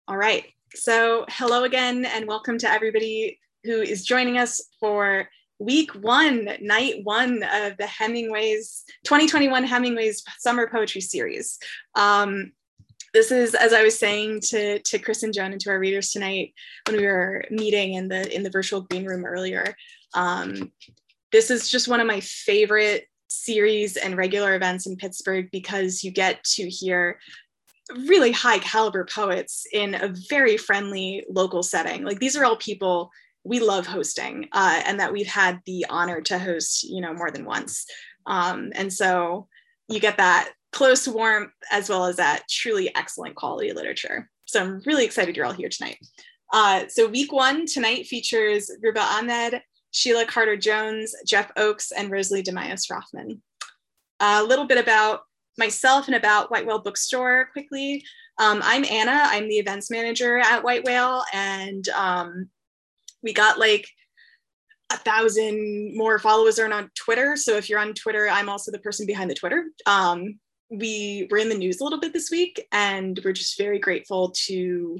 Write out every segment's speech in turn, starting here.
All right. So hello again, and welcome to everybody who is joining us for week one, night one of the Hemingway's 2021 Hemingway's Summer Poetry Series. This is, as I was saying to Chris and Joan and to our readers tonight when we were meeting in the virtual green room earlier, this is just one of my favorite series and regular events in Pittsburgh because you get to hear really high caliber poets in a very friendly local setting. Like, these are all people we love hosting and that we've had the honor to host, more than once. And so you get that close warmth as well as that truly excellent quality literature. So I'm really excited you're all here tonight. So week one tonight features Ruba Ahmed, Sheila Carter-Jones, Jeff Oakes, and Rosalie DeMaios-Rothman. A little bit about myself and about White Whale Bookstore quickly. I'm Anna. I'm the events manager at White Whale, and we got like 1,000 more followers on Twitter. So if you're on Twitter, I'm also the person behind the Twitter. We were in the news a little bit this week, and we're just very grateful to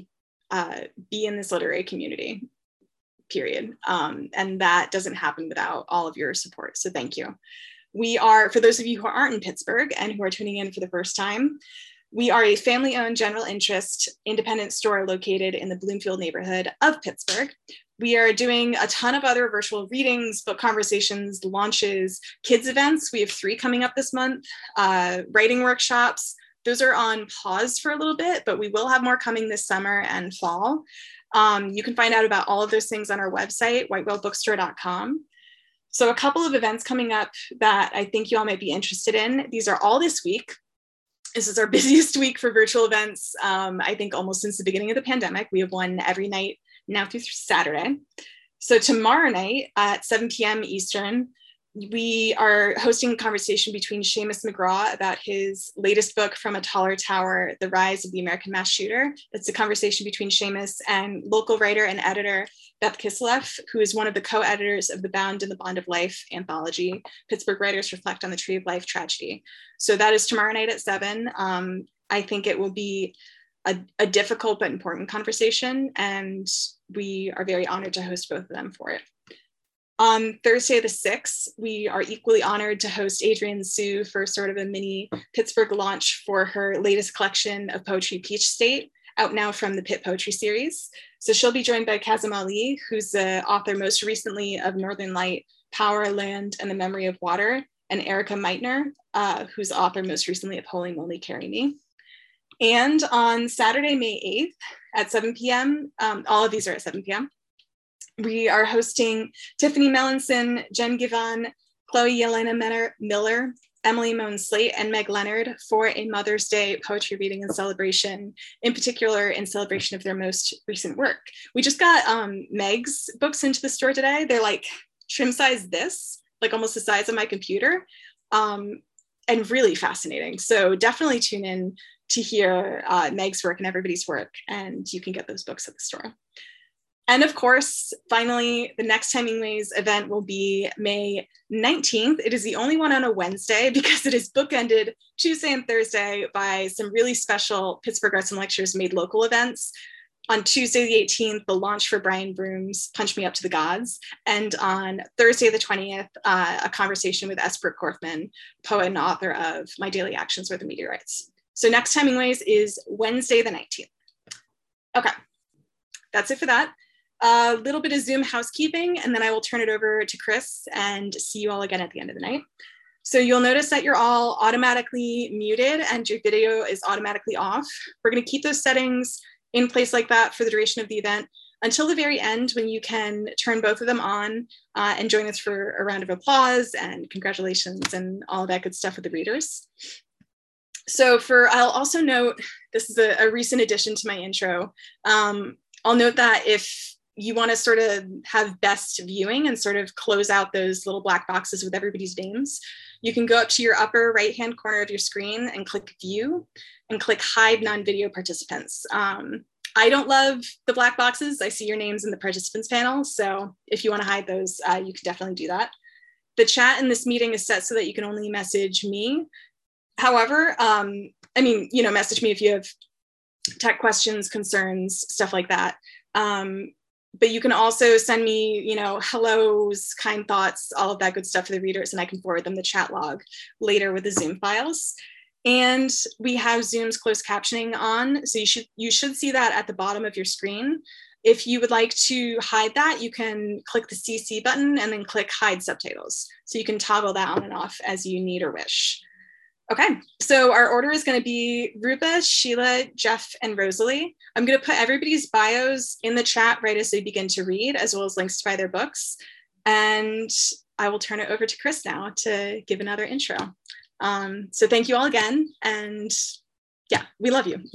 be in this literary community, period. And that doesn't happen without all of your support. So thank you. We are, for those of you who aren't in Pittsburgh and who are tuning in for the first time, we are a family-owned general interest independent store located in the Bloomfield neighborhood of Pittsburgh. We are doing a ton of other virtual readings, book conversations, launches, kids events. We have 3 coming up this month, writing workshops. Those are on pause for a little bit, but we will have more coming this summer and fall. You can find out about all of those things on our website, whitewhalebookstore.com. So a couple of events coming up that I think you all might be interested in. These are all this week. This is our busiest week for virtual events, I think almost since the beginning of the pandemic. We have one every night now through Saturday. So tomorrow night at 7 p.m. Eastern, we are hosting a conversation between Seamus McGraw about his latest book, From a Taller Tower, The Rise of the American Mass Shooter. It's a conversation between Seamus and local writer and editor Beth Kiseleff, who is one of the co-editors of the Bound and the Bond of Life anthology, Pittsburgh Writers Reflect on the Tree of Life tragedy. So that is tomorrow night at 7. I think it will be a difficult but important conversation, and we are very honored to host both of them for it. On Thursday the 6th, we are equally honored to host Adrienne Sue for sort of a mini Pittsburgh launch for her latest collection of poetry, Peach State, out now from the Pitt Poetry Series. So she'll be joined by Kazim Ali, who's the author most recently of Northern Light, Power, Land, and the Memory of Water, and Erica Meitner, who's the author most recently of Holy Moly, Carry Me. And on Saturday, May 8th at 7 p.m., all of these are at 7 p.m., we are hosting Tiffany Melanson, Jen Givan, Chloe Yelena Miller, Emily Moan Slate, and Meg Leonard for a Mother's Day poetry reading and celebration, in particular in celebration of their most recent work. We just got Meg's books into the store today. They're like trim size this, like almost the size of my computer, and really fascinating. So definitely tune in to hear Meg's work and everybody's work, and you can get those books at the store. And of course, finally, the next Hemingway's event will be May 19th. It is the only one on a Wednesday because it is bookended Tuesday and Thursday by some really special Pittsburgh Arts and Lectures made local events. On Tuesday the 18th, the launch for Brian Broom's Punch Me Up to the Gods. And on Thursday the 20th, a conversation with Esper Korfman, poet and author of My Daily Actions Were the Meteorites. So next Hemingway's is Wednesday the 19th. Okay, that's it for that. A little bit of Zoom housekeeping, and then I will turn it over to Chris and see you all again at the end of the night. So you'll notice that you're all automatically muted and your video is automatically off. We're going to keep those settings in place like that for the duration of the event until the very end, when you can turn both of them on and join us for a round of applause and congratulations and all that good stuff with the readers. So I'll also note, this is a recent addition to my intro. I'll note that if you want to sort of have best viewing and sort of close out those little black boxes with everybody's names, you can go up to your upper right-hand corner of your screen and click View and click Hide Non-Video Participants. I don't love the black boxes. I see your names in the participants panel. So if you want to hide those, you can definitely do that. The chat in this meeting is set so that you can only message me. However, message me if you have tech questions, concerns, stuff like that. But you can also send me, hellos, kind thoughts, all of that good stuff for the readers, and I can forward them the chat log later with the Zoom files. And we have Zoom's closed captioning on, so you should see that at the bottom of your screen. If you would like to hide that, you can click the CC button and then click hide subtitles. So you can toggle that on and off as you need or wish. Okay, so our order is going to be Rupa, Sheila, Jeff, and Rosalie. I'm going to put everybody's bios in the chat right as they begin to read, as well as links to buy their books. And I will turn it over to Chris now to give another intro. So thank you all again. And yeah, we love you.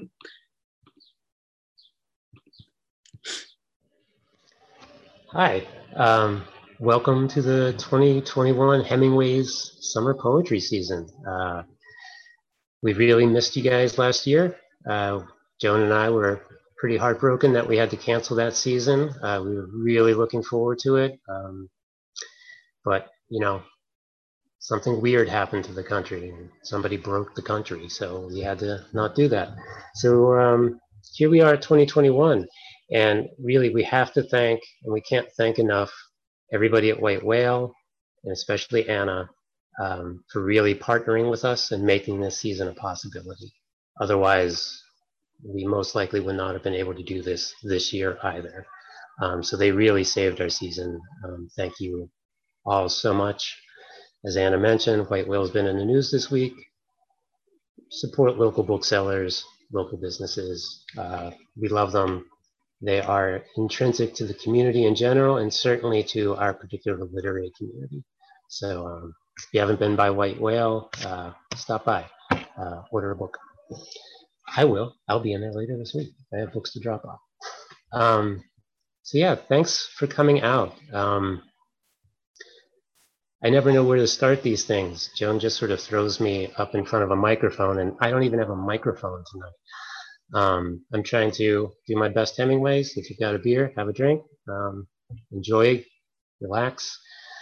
Hi, welcome to the 2021 Hemingway's Summer Poetry Season. We really missed you guys last year. Joan and I were pretty heartbroken that we had to cancel that season. We were really looking forward to it. But, something weird happened to the country and somebody broke the country. So we had to not do that. So here we are, 2021. And really, we have to thank, and we can't thank enough, everybody at White Whale, and especially Anna, for really partnering with us and making this season a possibility. Otherwise, we most likely would not have been able to do this year either. So they really saved our season. Thank you all so much. As Anna mentioned, White Whale's been in the news this week. Support local booksellers, local businesses. We love them. They are intrinsic to the community in general, and certainly to our particular literary community. So if you haven't been by White Whale, stop by, order a book. I will. I'll be in there later this week. I have books to drop off. So yeah, thanks for coming out. I never know where to start these things. Joan just sort of throws me up in front of a microphone, and I don't even have a microphone tonight. I'm trying to do my best Hemingways. If you've got a beer, have a drink, enjoy, relax.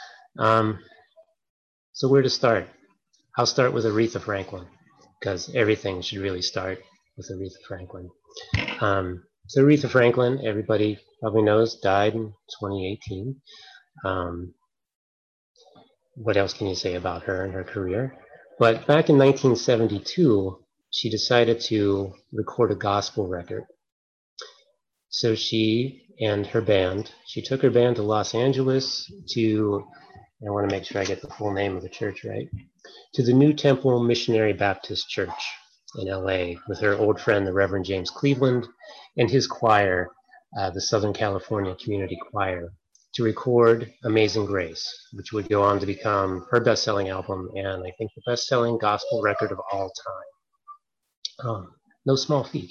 So where to start? I'll start with Aretha Franklin, because everything should really start with Aretha Franklin. So Aretha Franklin, everybody probably knows, died in 2018. What else can you say about her and her career? But back in 1972, she decided to record a gospel record. So she and her band, she took her band to Los Angeles to, I want to make sure I get the full name of the church right, to the New Temple Missionary Baptist Church in LA with her old friend, the Reverend James Cleveland, and his choir, the Southern California Community Choir, to record Amazing Grace, which would go on to become her best-selling album and I think the best-selling gospel record of all time. No small feat.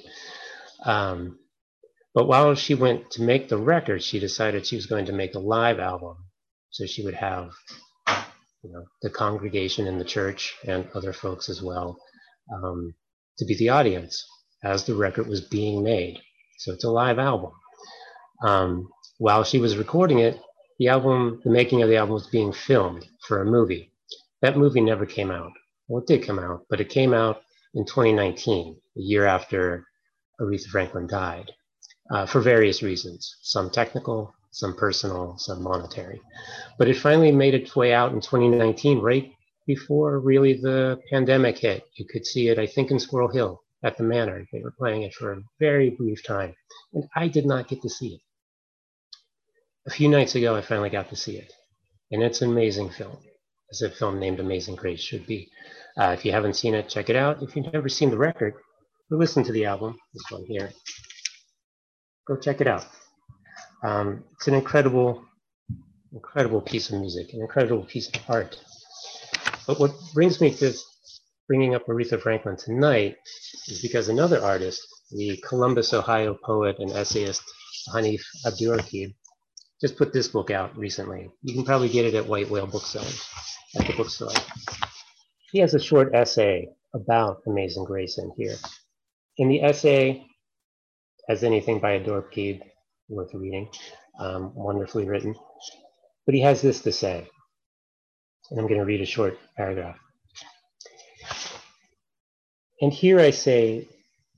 But while she went to make the record, she decided she was going to make a live album. So she would have the congregation in the church and other folks as well to be the audience as the record was being made. So it's a live album. While she was recording it, the making of the album was being filmed for a movie. That movie never came out. Well, it did come out, but it came out in 2019, a year after Aretha Franklin died, for various reasons, some technical, some personal, some monetary. But it finally made its way out in 2019, right before really the pandemic hit. You could see it, I think, in Squirrel Hill at the Manor. They were playing it for a very brief time, and I did not get to see it. A few nights ago, I finally got to see it, and it's an amazing film, as a film named Amazing Grace should be. If you haven't seen it, check it out. If you've never seen the record, or listen to the album, this one here, go check it out. It's an incredible piece of music, an incredible piece of art. But what brings me to bringing up Aretha Franklin tonight is because another artist, the Columbus, Ohio poet and essayist Hanif Abdurraqib, just put this book out recently. You can probably get it at White Whale Booksellers, at the bookstore. He has a short essay about Amazing Grace in here. In the essay, as anything by Abdurraqib, worth reading, wonderfully written. But he has this to say, and I'm going to read a short paragraph. And here I say,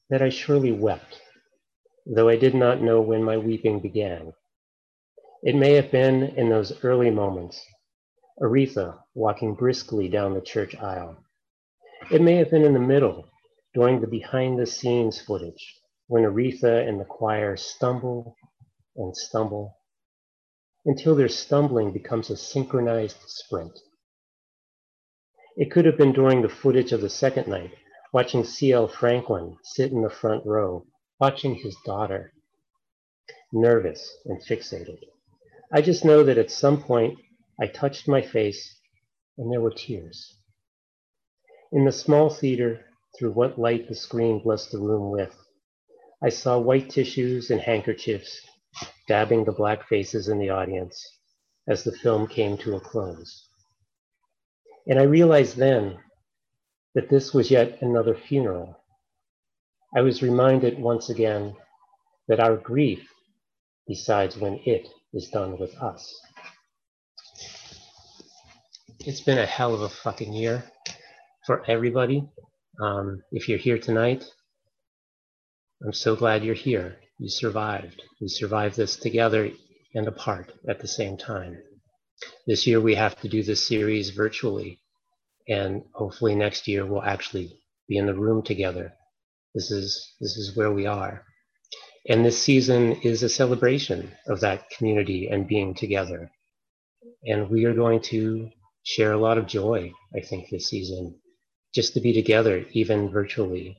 that I surely wept, though I did not know when my weeping began. It may have been in those early moments, Aretha walking briskly down the church aisle. It may have been in the middle, during the behind-the-scenes footage, when Aretha and the choir stumble and stumble until their stumbling becomes a synchronized sprint. It could have been during the footage of the second night, watching C.L. Franklin sit in the front row, watching his daughter, nervous and fixated. I just know that at some point I touched my face and there were tears. In the small theater, through what light the screen blessed the room with, I saw white tissues and handkerchiefs dabbing the black faces in the audience as the film came to a close. And I realized then that this was yet another funeral. I was reminded once again that our grief decides when it is done with us. It's been a hell of a fucking year for everybody. If you're here tonight, I'm so glad you're here. You survived. We survived this together and apart at the same time. This year we have to do this series virtually, and hopefully next year we'll actually be in the room together. This is where we are. And this season is a celebration of that community and being together. And we are going to share a lot of joy, I think, this season, just to be together, even virtually.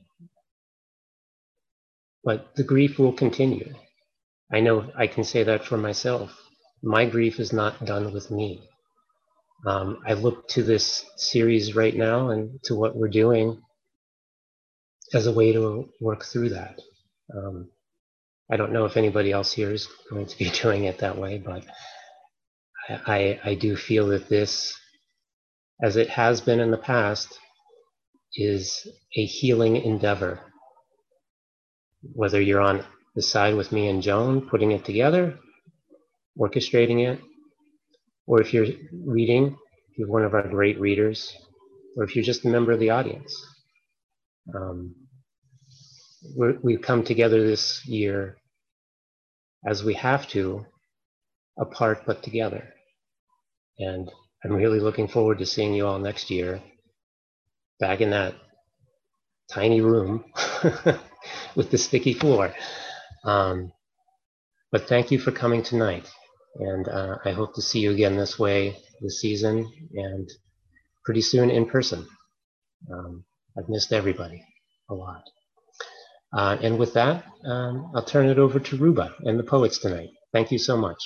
But the grief will continue. I know I can say that for myself. My grief is not done with me. I look to this series right now and to what we're doing as a way to work through that. I don't know if anybody else here is going to be doing it that way, but I do feel that this, as it has been in the past, is a healing endeavor. Whether you're on the side with me and Joan, putting it together, orchestrating it, or if you're reading, if you're one of our great readers, or if you're just a member of the audience. We've come together this year as we have to, apart but together. And I'm really looking forward to seeing you all next year, back in that tiny room with the sticky floor. But thank you for coming tonight. And I hope to see you again this way this season and pretty soon in person. I've missed everybody a lot. And with that, I'll turn it over to Ruba and the poets tonight. Thank you so much.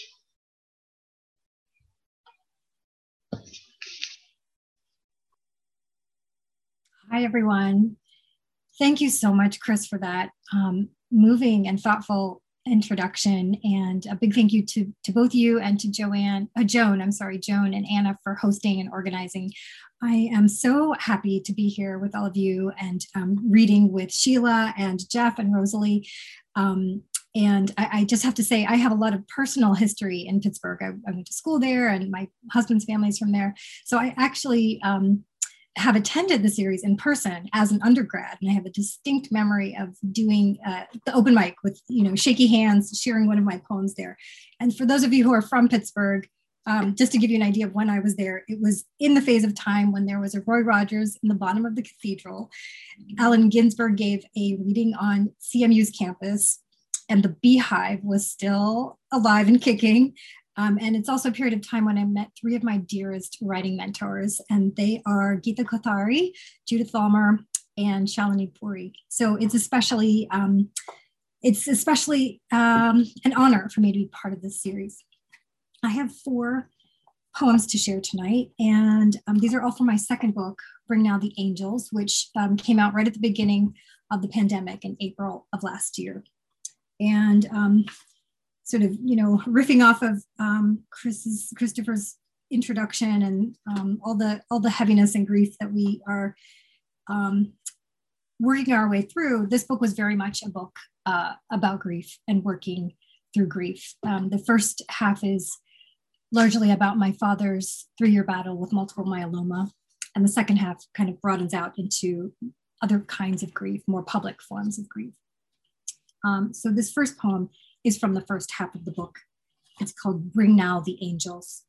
Hi, everyone. Thank you so much, Chris, for that moving and thoughtful introduction. And a big thank you to both you and to Joan and Anna for hosting and organizing. I am so happy to be here with all of you and reading with Sheila and Jeff and Rosalie. And I just have to say, I have a lot of personal history in Pittsburgh. I went to school there and my husband's family is from there. So I actually have attended the series in person as an undergrad, and I have a distinct memory of doing the open mic with, shaky hands, sharing one of my poems there. And for those of you who are from Pittsburgh, just to give you an idea of when I was there, it was in the phase of time when there was a Roy Rogers in the bottom of the cathedral. Allen Ginsberg gave a reading on CMU's campus, and the Beehive was still alive and kicking. And it's also a period of time when I met three of my dearest writing mentors, and they are Geeta Kothari, Judith Thalmer, and Shalini Puri. So it's especially an honor for me to be part of this series. I have 4 poems to share tonight, and these are all from my second book, Bring Now the Angels, which came out right at the beginning of the pandemic in April of last year. And sort of, riffing off of Christopher's introduction and all the heaviness and grief that we are working our way through, this book was very much a book about grief and working through grief. The first half is largely about my father's 3-year battle with multiple myeloma, and the second half kind of broadens out into other kinds of grief, more public forms of grief. So this first poem is from the first half of the book. It's called Bring Now the Angels.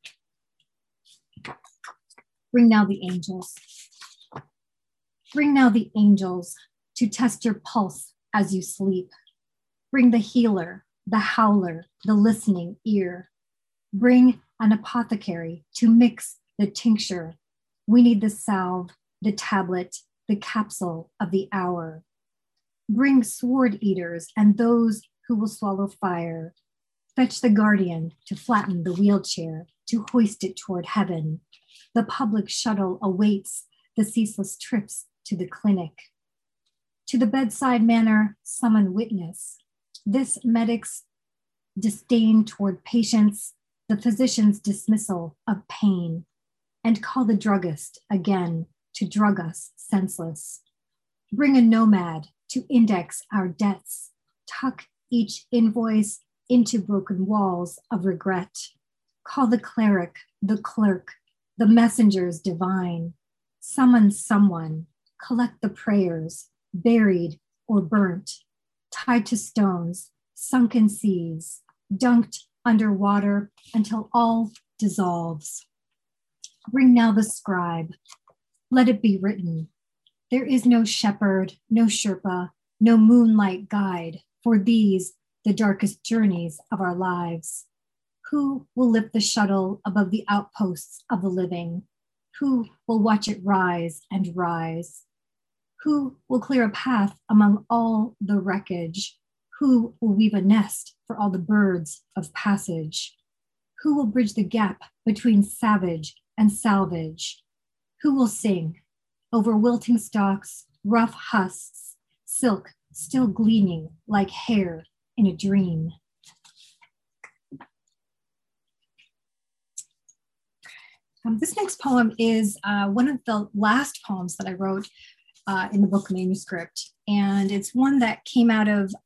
Bring now the angels. Bring now the angels to test your pulse as you sleep. Bring the healer, the howler, the listening ear. Bring an apothecary to mix the tincture. We need the salve, the tablet, the capsule of the hour. Bring sword eaters and those who will swallow fire. Fetch the guardian to flatten the wheelchair, to hoist it toward heaven. The public shuttle awaits the ceaseless trips to the clinic. To the bedside manor, summon witness. This medic's disdain toward patients, the physician's dismissal of pain, and call the druggist again to drug us senseless. Bring a nomad to index our debts, tuck each invoice into broken walls of regret. Call the cleric, the clerk, the messengers divine. Summon someone, collect the prayers, buried or burnt, tied to stones, sunken seas, dunked under water until all dissolves. Bring now the scribe. Let it be written. There is no shepherd, no Sherpa, no moonlight guide for these, the darkest journeys of our lives. Who will lift the shuttle above the outposts of the living? Who will watch it rise and rise? Who will clear a path among all the wreckage? Who will weave a nest for all the birds of passage? Who will bridge the gap between savage and salvage? Who will sing over wilting stalks, rough husks, silk still gleaming like hair in a dream? This next poem is one of the last poems that I wrote in the book manuscript. And it's one that came out of,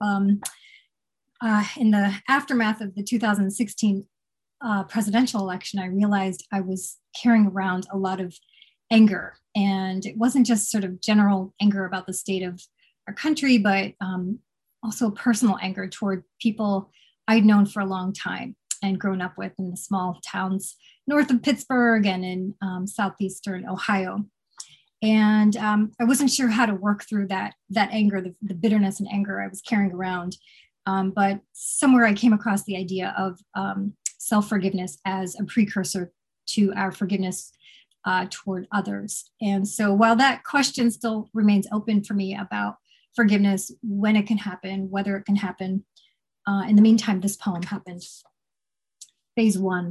in the aftermath of the 2016 presidential election, I realized I was carrying around a lot of anger. And it wasn't just sort of general anger about the state of our country, but also personal anger toward people I'd known for a long time and grown up with in the small towns north of Pittsburgh and in southeastern Ohio. And I wasn't sure how to work through that anger, the bitterness and anger I was carrying around. But somewhere I came across the idea of self-forgiveness as a precursor to our forgiveness toward others. And so while that question still remains open for me about forgiveness, when it can happen, whether it can happen, in the meantime, this poem happened. Phase 1.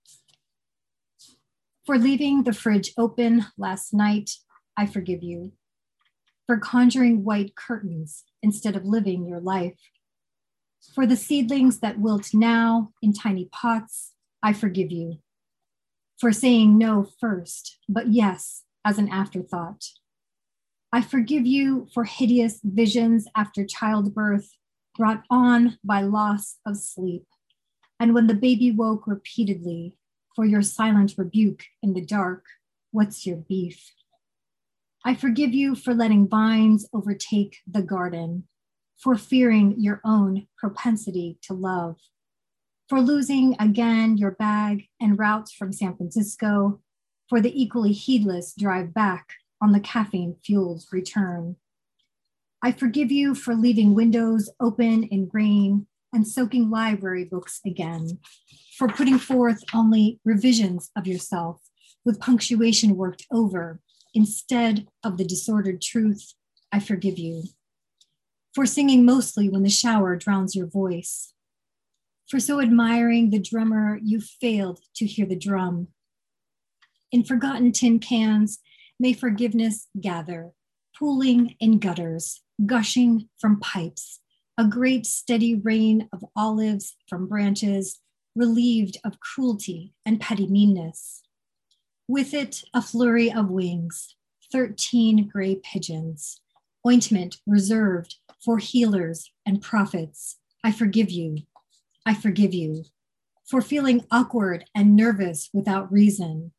For leaving the fridge open last night, I forgive you. For conjuring white curtains instead of living your life. For the seedlings that wilt now in tiny pots, I forgive you. For saying no first, but yes as an afterthought. I forgive you for hideous visions after childbirth brought on by loss of sleep. And when the baby woke repeatedly, for your silent rebuke in the dark, what's your beef? I forgive you for letting vines overtake the garden, for fearing your own propensity to love, for losing again your bag and routes from San Francisco, for the equally heedless drive back on the caffeine-fueled return. I forgive you for leaving windows open in rain and soaking library books again, for putting forth only revisions of yourself with punctuation worked over instead of the disordered truth. I forgive you. For singing mostly when the shower drowns your voice, for so admiring the drummer you failed to hear the drum. In forgotten tin cans, may forgiveness gather, pooling in gutters, gushing from pipes, a great steady rain of olives from branches, relieved of cruelty and petty meanness. With it, a flurry of wings, 13 gray pigeons, ointment reserved for healers and prophets. I forgive you. I forgive you for feeling awkward and nervous without reason,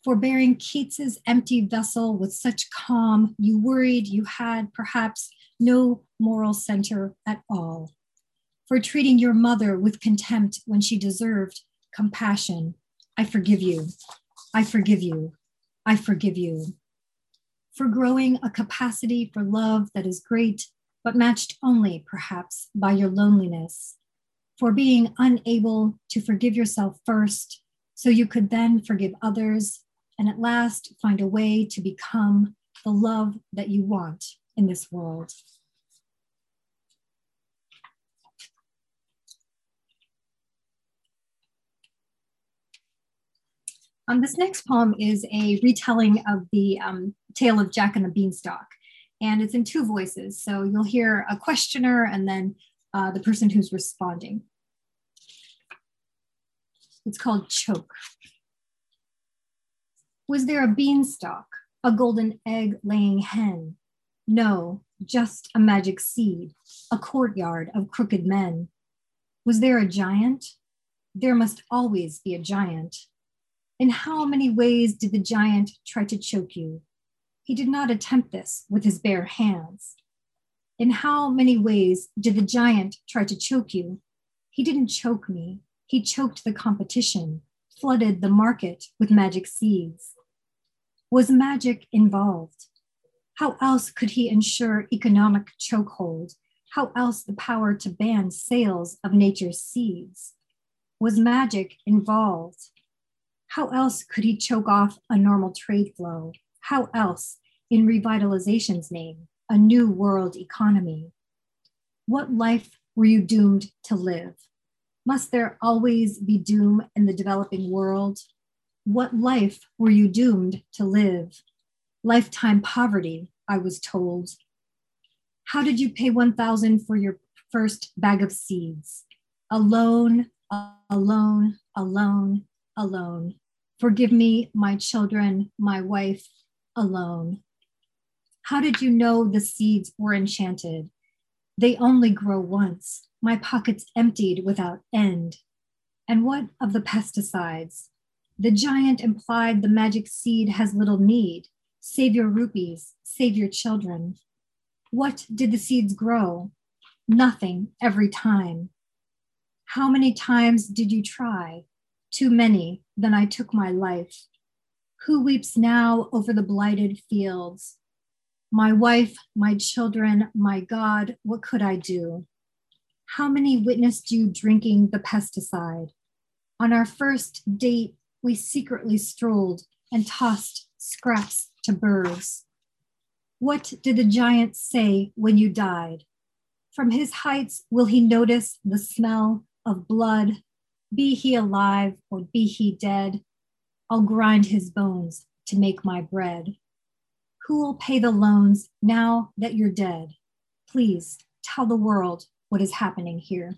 For bearing Keats's empty vessel with such calm, you worried you had perhaps no moral center at all. For treating your mother with contempt when she deserved compassion, I forgive you, I forgive you, I forgive you. For growing a capacity for love that is great, but matched only perhaps by your loneliness. For being unable to forgive yourself first, so you could then forgive others, and at last find a way to become the love that you want in this world. This next poem is a retelling of the tale of Jack and the Beanstalk, and it's in two voices. So you'll hear a questioner and then the person who's responding. It's called Choke. Was there a beanstalk, a golden egg-laying hen? No, just a magic seed, a courtyard of crooked men. Was there a giant? There must always be a giant. In how many ways did the giant try to choke you? He did not attempt this with his bare hands. In how many ways did the giant try to choke you? He didn't choke me. He choked the competition, flooded the market with magic seeds. Was magic involved? How else could he ensure economic chokehold? How else the power to ban sales of nature's seeds? Was magic involved? How else could he choke off a normal trade flow? How else, in revitalization's name, a new world economy? What life were you doomed to live? Must there always be doom in the developing world? What life were you doomed to live? Lifetime poverty, I was told. How did you pay 1,000 for your first bag of seeds? Alone, alone, alone, alone. Forgive me, my children, my wife, alone. How did you know the seeds were enchanted? They only grow once. My pockets emptied without end. And what of the pesticides? The giant implied the magic seed has little need. Save your rupees, save your children. What did the seeds grow? Nothing every time. How many times did you try? Too many, then I took my life. Who weeps now over the blighted fields? My wife, my children, my God, what could I do? How many witnessed you drinking the pesticide? On our first date, we secretly strolled and tossed scraps to birds. What did the giant say when you died? From his heights, will he notice the smell of blood? Be he alive or be he dead, I'll grind his bones to make my bread. Who will pay the loans now that you're dead? Please tell the world what is happening here.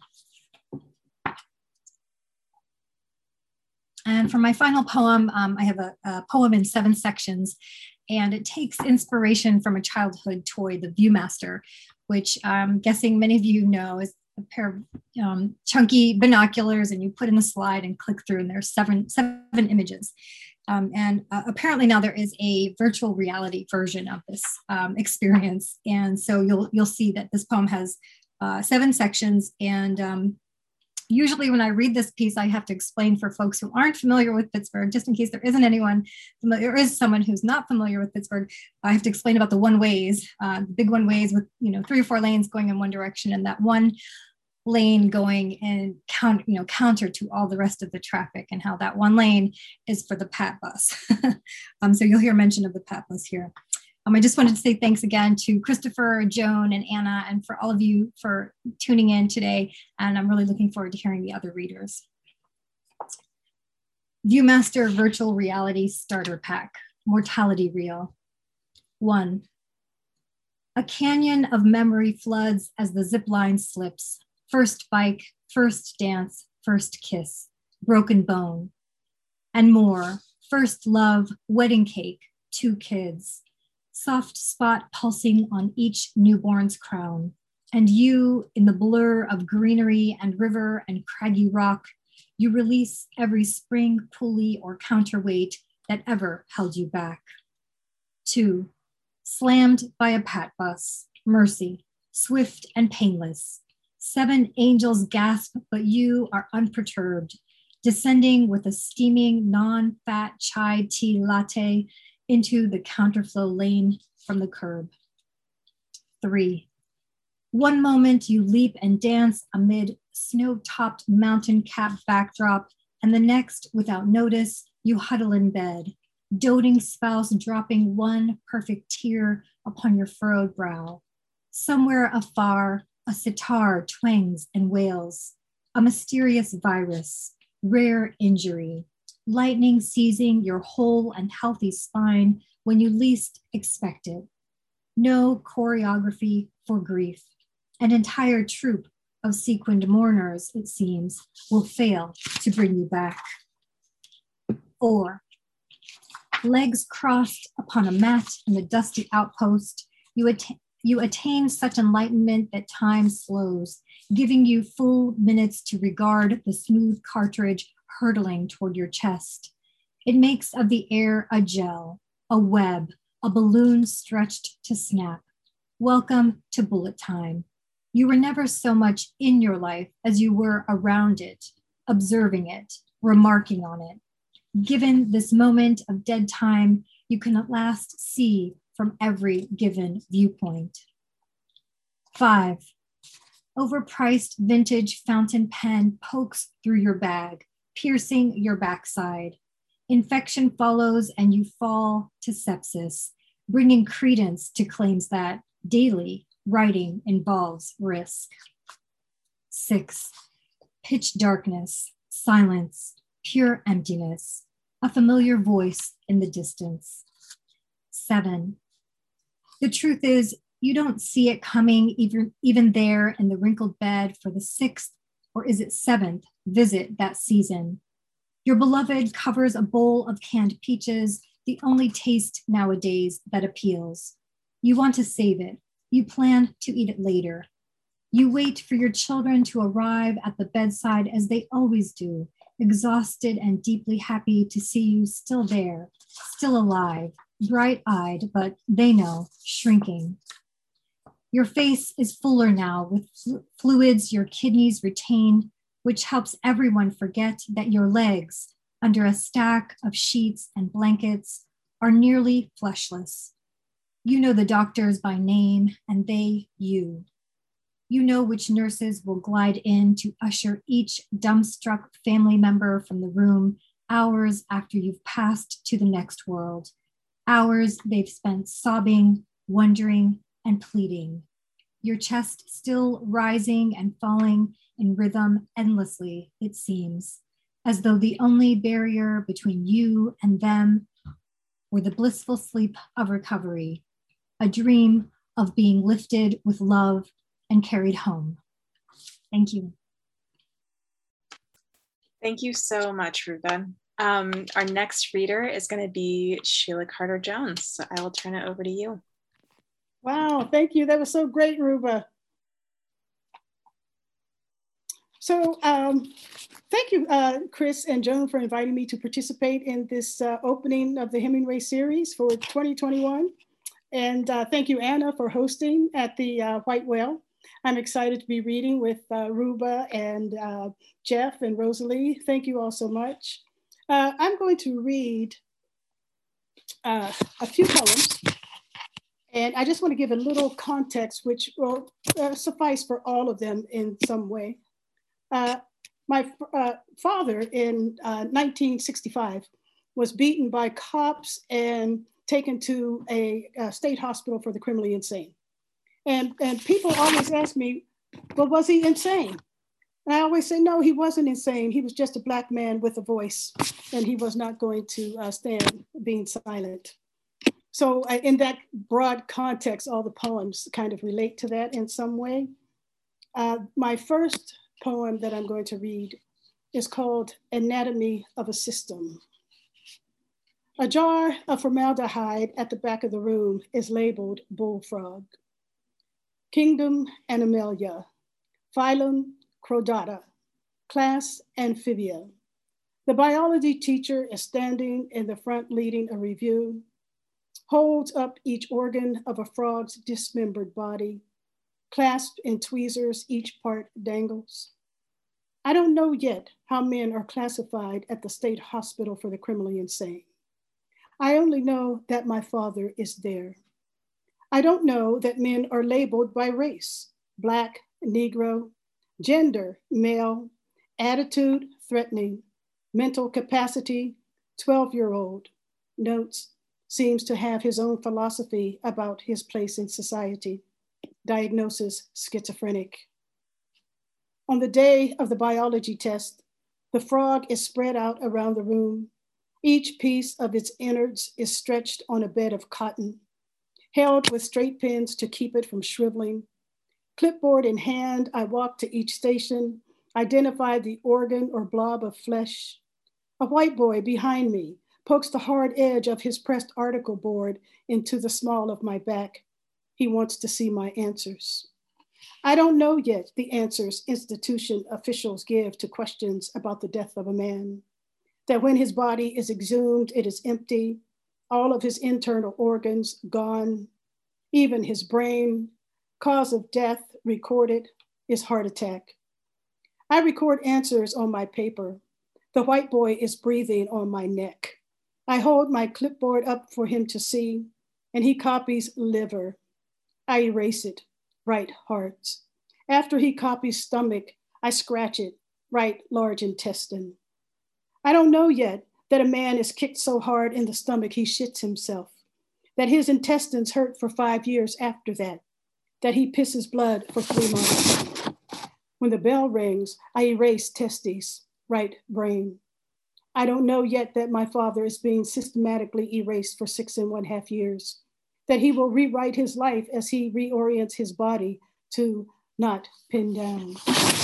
And for my final poem, I have a poem in 7 sections, and it takes inspiration from a childhood toy, the Viewmaster, which I'm guessing many of you know is a pair of chunky binoculars, and you put in a slide and click through, and there's seven images. Apparently now there is a virtual reality version of this experience. And so you'll see that this poem has 7 sections. And usually when I read this piece, I have to explain for folks who aren't familiar with Pittsburgh, just in case there isn't anyone familiar, there is someone who's not familiar with Pittsburgh. I have to explain about the one-ways, big one-ways with 3 or 4 lanes going in one direction, and that one lane going in counter to all the rest of the traffic, and how that one lane is for the PAT bus. So you'll hear mention of the PAT bus here. I just wanted to say thanks again to Christopher, Joan, and Anna, and for all of you for tuning in today. And I'm really looking forward to hearing the other readers. Viewmaster Virtual Reality Starter Pack, Mortality Reel. 1. A canyon of memory floods as the zip line slips. First bike, first dance, first kiss, broken bone. And more, first love, wedding cake, 2 kids. Soft spot pulsing on each newborn's crown, and you in the blur of greenery and river and craggy rock, you release every spring pulley or counterweight that ever held you back. 2, slammed by a pat bus, mercy, swift and painless. 7 angels gasp, but you are unperturbed, descending with a steaming non-fat chai tea latte into the counterflow lane from the curb. 3, one moment you leap and dance amid snow-topped mountain cap backdrop, and the next, without notice, you huddle in bed, doting spouse dropping one perfect tear upon your furrowed brow. Somewhere afar, a sitar twangs and wails, a mysterious virus, rare injury, lightning seizing your whole and healthy spine when you least expect it. No choreography for grief. An entire troupe of sequined mourners, it seems, will fail to bring you back. 4, legs crossed upon a mat in the dusty outpost, you attain such enlightenment that time slows, giving you full minutes to regard the smooth cartridge hurtling toward your chest. It makes of the air a gel, a web, a balloon stretched to snap. Welcome to bullet time. You were never so much in your life as you were around it, observing it, remarking on it. Given this moment of dead time, you can at last see from every given viewpoint. 5, overpriced vintage fountain pen pokes through your bag, piercing your backside. Infection follows and you fall to sepsis, bringing credence to claims that daily writing involves risk. 6, pitch darkness, silence, pure emptiness, a familiar voice in the distance. 7, the truth is you don't see it coming even there in the wrinkled bed for the 6th, or is it 7th, visit that season. Your beloved covers a bowl of canned peaches, the only taste nowadays that appeals. You want to save it. You plan to eat it later. You wait for your children to arrive at the bedside as they always do, exhausted and deeply happy to see you still there, still alive, bright-eyed, but they know, shrinking. Your face is fuller now with fluids your kidneys retain, which helps everyone forget that your legs, under a stack of sheets and blankets, are nearly fleshless. You know the doctors by name, and they you. You know which nurses will glide in to usher each dumbstruck family member from the room hours after you've passed to the next world, hours they've spent sobbing, wondering, and pleading. Your chest still rising and falling in rhythm endlessly, it seems, as though the only barrier between you and them were the blissful sleep of recovery, a dream of being lifted with love and carried home. Thank you. Thank you so much, Ruba. Our next reader is going to be Sheila Carter-Jones. So I will turn it over to you. Wow, thank you. That was so great, Ruba. So thank you, Chris and Joan, for inviting me to participate in this opening of the Hemingway series for 2021. And thank you, Anna, for hosting at the White Whale. I'm excited to be reading with Ruba and Jeff and Rosalie. Thank you all so much. I'm going to read a few poems. And I just want to give a little context, which will suffice for all of them in some way. My father in 1965 was beaten by cops and taken to a state hospital for the criminally insane. And people always ask me, well, was he insane? And I always say, no, he wasn't insane. He was just a Black man with a voice, and he was not going to stand being silent. So in that broad context, all the poems kind of relate to that in some way. My first poem that I'm going to read is called Anatomy of a System. A jar of formaldehyde at the back of the room is labeled bullfrog. Kingdom Animalia, phylum Chordata, class Amphibia, The biology teacher is standing in the front leading a review, holds up each organ of a frog's dismembered body, clasped in tweezers, each part dangles. I don't know yet how men are classified at the State Hospital for the Criminally Insane. I only know that my father is there. I don't know that men are labeled by race, Black, Negro, gender, male, attitude, threatening, mental capacity, 12-year-old, notes, seems to have his own philosophy about his place in society, diagnosis, schizophrenic. On the day of the biology test, the frog is spread out around the room. Each piece of its innards is stretched on a bed of cotton, held with straight pins to keep it from shriveling. Clipboard in hand, I walk to each station, identify the organ or blob of flesh. A white boy behind me pokes the hard edge of his pressed article board into the small of my back. He wants to see my answers. I don't know yet the answers institution officials give to questions about the death of a man. That when his body is exhumed, it is empty, all of his internal organs gone, even his brain. Cause of death recorded is heart attack. I record answers on my paper. The white boy is breathing on my neck. I hold my clipboard up for him to see, and he copies liver. I erase it, write hearts. After he copies stomach, I scratch it, write large intestine. I don't know yet that a man is kicked so hard in the stomach he shits himself, that his intestines hurt for 5 years after that he pisses blood for 3 months. When the bell rings, I erase testes, write brain. I don't know yet that my father is being systematically erased for 6.5 years, that he will rewrite his life as he reorients his body to not pin down.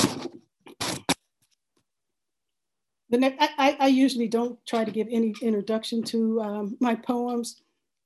I usually don't try to give any introduction to my poems.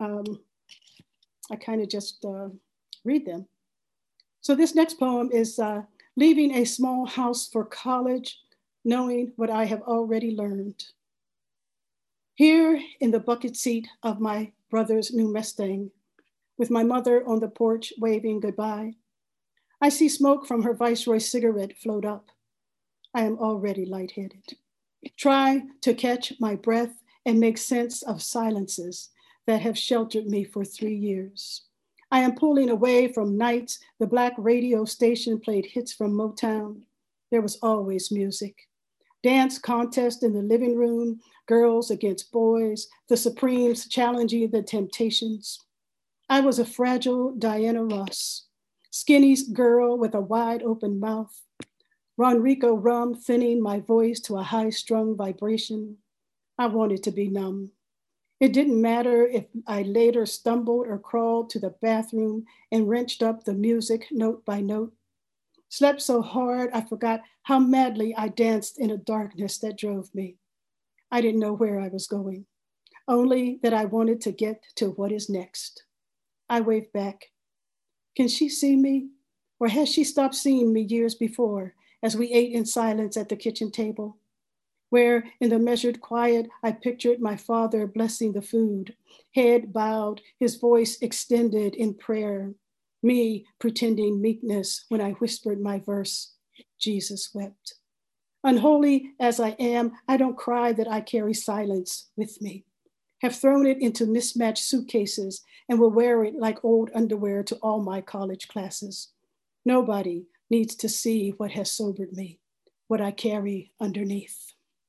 I kind of just read them. So this next poem is Leaving a Small House for College, Knowing What I Have Already Learned. Here in the bucket seat of my brother's new Mustang, with my mother on the porch waving goodbye, I see smoke from her Viceroy cigarette float up. I am already lightheaded. Try to catch my breath and make sense of silences that have sheltered me for 3 years. I am pulling away from nights the Black radio station played hits from Motown. There was always music. Dance contest in the living room, girls against boys, the Supremes challenging the Temptations. I was a fragile Diana Ross, skinny girl with a wide open mouth. Ronrico rum thinning my voice to a high-strung vibration. I wanted to be numb. It didn't matter if I later stumbled or crawled to the bathroom and wrenched up the music note by note. Slept so hard, I forgot how madly I danced in a darkness that drove me. I didn't know where I was going, only that I wanted to get to what is next. I waved back. Can she see me? Or has she stopped seeing me years before as we ate in silence at the kitchen table, where in the measured quiet, I pictured my father blessing the food, head bowed, his voice extended in prayer, me pretending meekness when I whispered my verse, Jesus wept. Unholy as I am, I don't cry that I carry silence with me, have thrown it into mismatched suitcases and will wear it like old underwear to all my college classes. Nobody needs to see what has sobered me, what I carry underneath.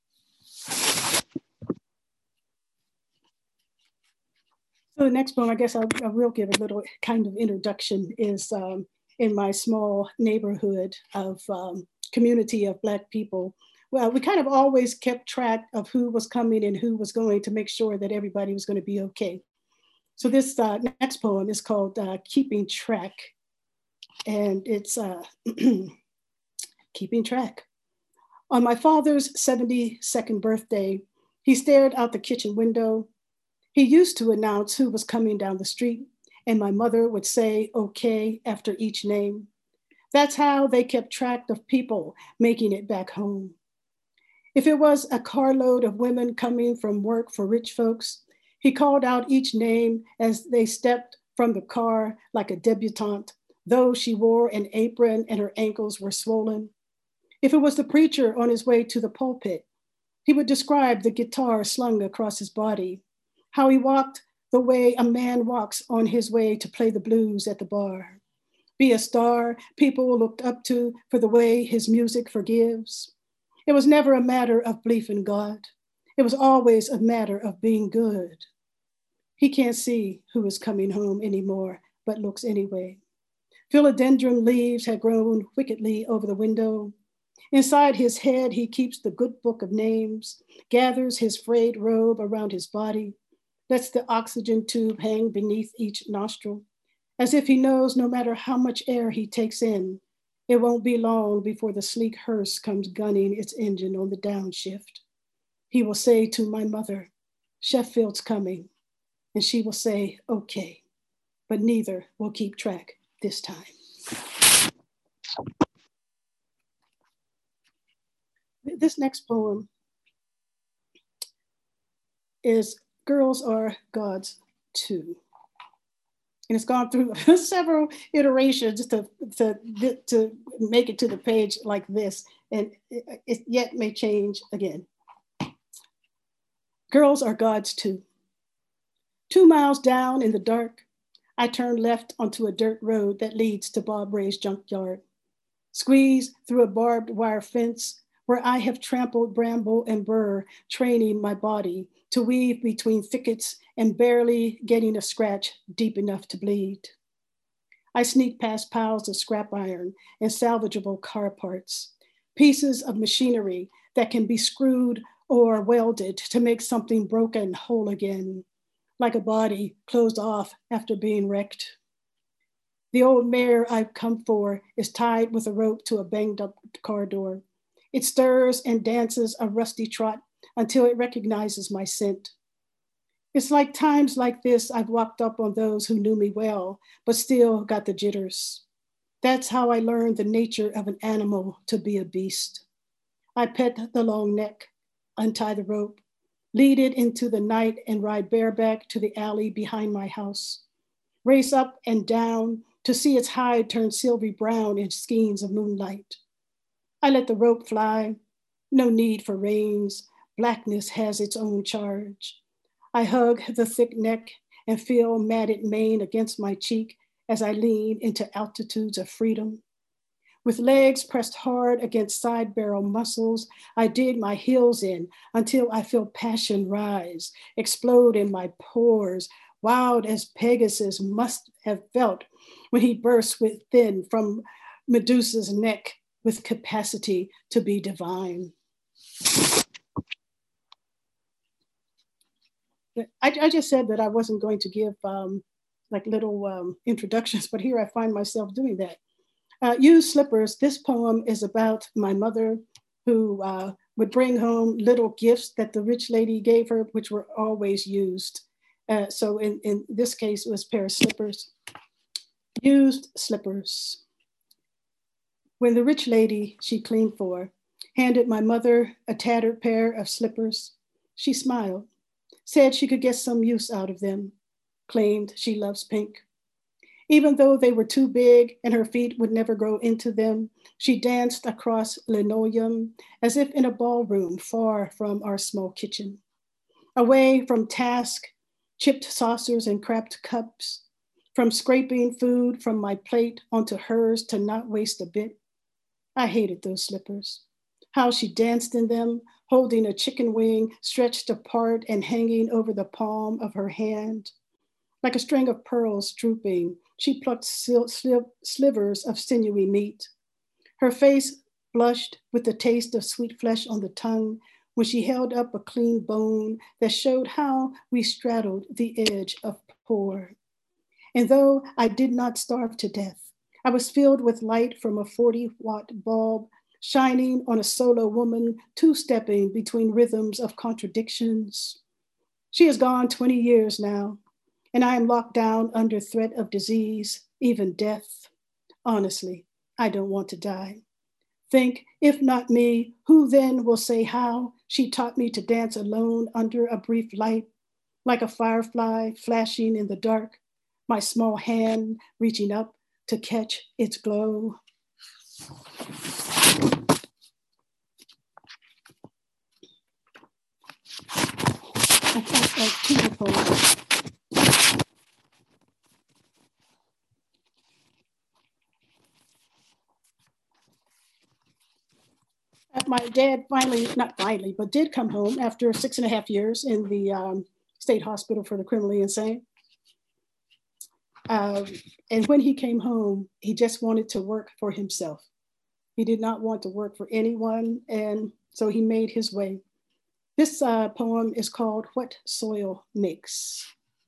So the next poem, I guess I will give a little kind of introduction, is in my small neighborhood of community of Black people. Well, we kind of always kept track of who was coming and who was going to make sure that everybody was going to be okay. So this next poem is called Keeping Track. And it's keeping track. On my father's 72nd birthday, he stared out the kitchen window. He used to announce who was coming down the street, and my mother would say, okay, after each name. That's how they kept track of people making it back home. If it was a carload of women coming from work for rich folks, he called out each name as they stepped from the car like a debutante, though she wore an apron and her ankles were swollen. If it was the preacher on his way to the pulpit, he would describe the guitar slung across his body, how he walked the way a man walks on his way to play the blues at the bar. Be a star people looked up to for the way his music forgives. It was never a matter of belief in God. It was always a matter of being good. He can't see who is coming home anymore, but looks anyway. Philodendron leaves had grown wickedly over the window. Inside his head, he keeps the good book of names, gathers his frayed robe around his body, lets the oxygen tube hang beneath each nostril, as if he knows no matter how much air he takes in, it won't be long before the sleek hearse comes gunning its engine on the downshift. He will say to my mother, Sheffield's coming, and she will say, okay, but neither will keep track this time. This next poem is Girls Are Gods Too. And it's gone through several iterations to make it to the page like this, and it yet may change again. Girls are gods too. 2 miles down in the dark, I turned left onto a dirt road that leads to Bob Ray's junkyard. Squeeze through a barbed wire fence where I have trampled bramble and burr, training my body to weave between thickets and barely getting a scratch deep enough to bleed. I sneak past piles of scrap iron and salvageable car parts, pieces of machinery that can be screwed or welded to make something broken whole again, like a body closed off after being wrecked. The old mare I've come for is tied with a rope to a banged up car door. It stirs and dances a rusty trot until it recognizes my scent. It's like times like this I've walked up on those who knew me well, but still got the jitters. That's how I learned the nature of an animal to be a beast. I pet the long neck, untie the rope, lead it into the night and ride bareback to the alley behind my house. Race up and down to see its hide turn silvery brown in skeins of moonlight. I let the rope fly, no need for reins. Blackness has its own charge. I hug the thick neck and feel matted mane against my cheek as I lean into altitudes of freedom. With legs pressed hard against side barrel muscles, I dig my heels in until I feel passion rise, explode in my pores, wild as Pegasus must have felt when he burst within from Medusa's neck with capacity to be divine. I just said that I wasn't going to give like little introductions, but here I find myself doing that. Used Slippers, this poem is about my mother who would bring home little gifts that the rich lady gave her, which were always used. So in this case, it was a pair of slippers. Used slippers. When the rich lady she cleaned for handed my mother a tattered pair of slippers, she smiled, said she could get some use out of them, claimed she loves pink. Even though they were too big and her feet would never grow into them, she danced across linoleum as if in a ballroom far from our small kitchen. Away from task, chipped saucers and cracked cups, from scraping food from my plate onto hers to not waste a bit. I hated those slippers. How she danced in them, holding a chicken wing stretched apart and hanging over the palm of her hand. Like a string of pearls drooping, she plucked slivers of sinewy meat. Her face blushed with the taste of sweet flesh on the tongue when she held up a clean bone that showed how we straddled the edge of poor. And though I did not starve to death, I was filled with light from a 40-watt bulb shining on a solo woman two-stepping between rhythms of contradictions. She is gone 20 years now, and I am locked down under threat of disease, even death. Honestly, I don't want to die. Think, if not me, who then will say how she taught me to dance alone under a brief light, like a firefly flashing in the dark, my small hand reaching up to catch its glow. My dad not finally, but did come home after 6.5 years in the state hospital for the criminally insane. And when he came home, he just wanted to work for himself. He did not want to work for anyone, and so he made his way. This poem is called What Soil Makes.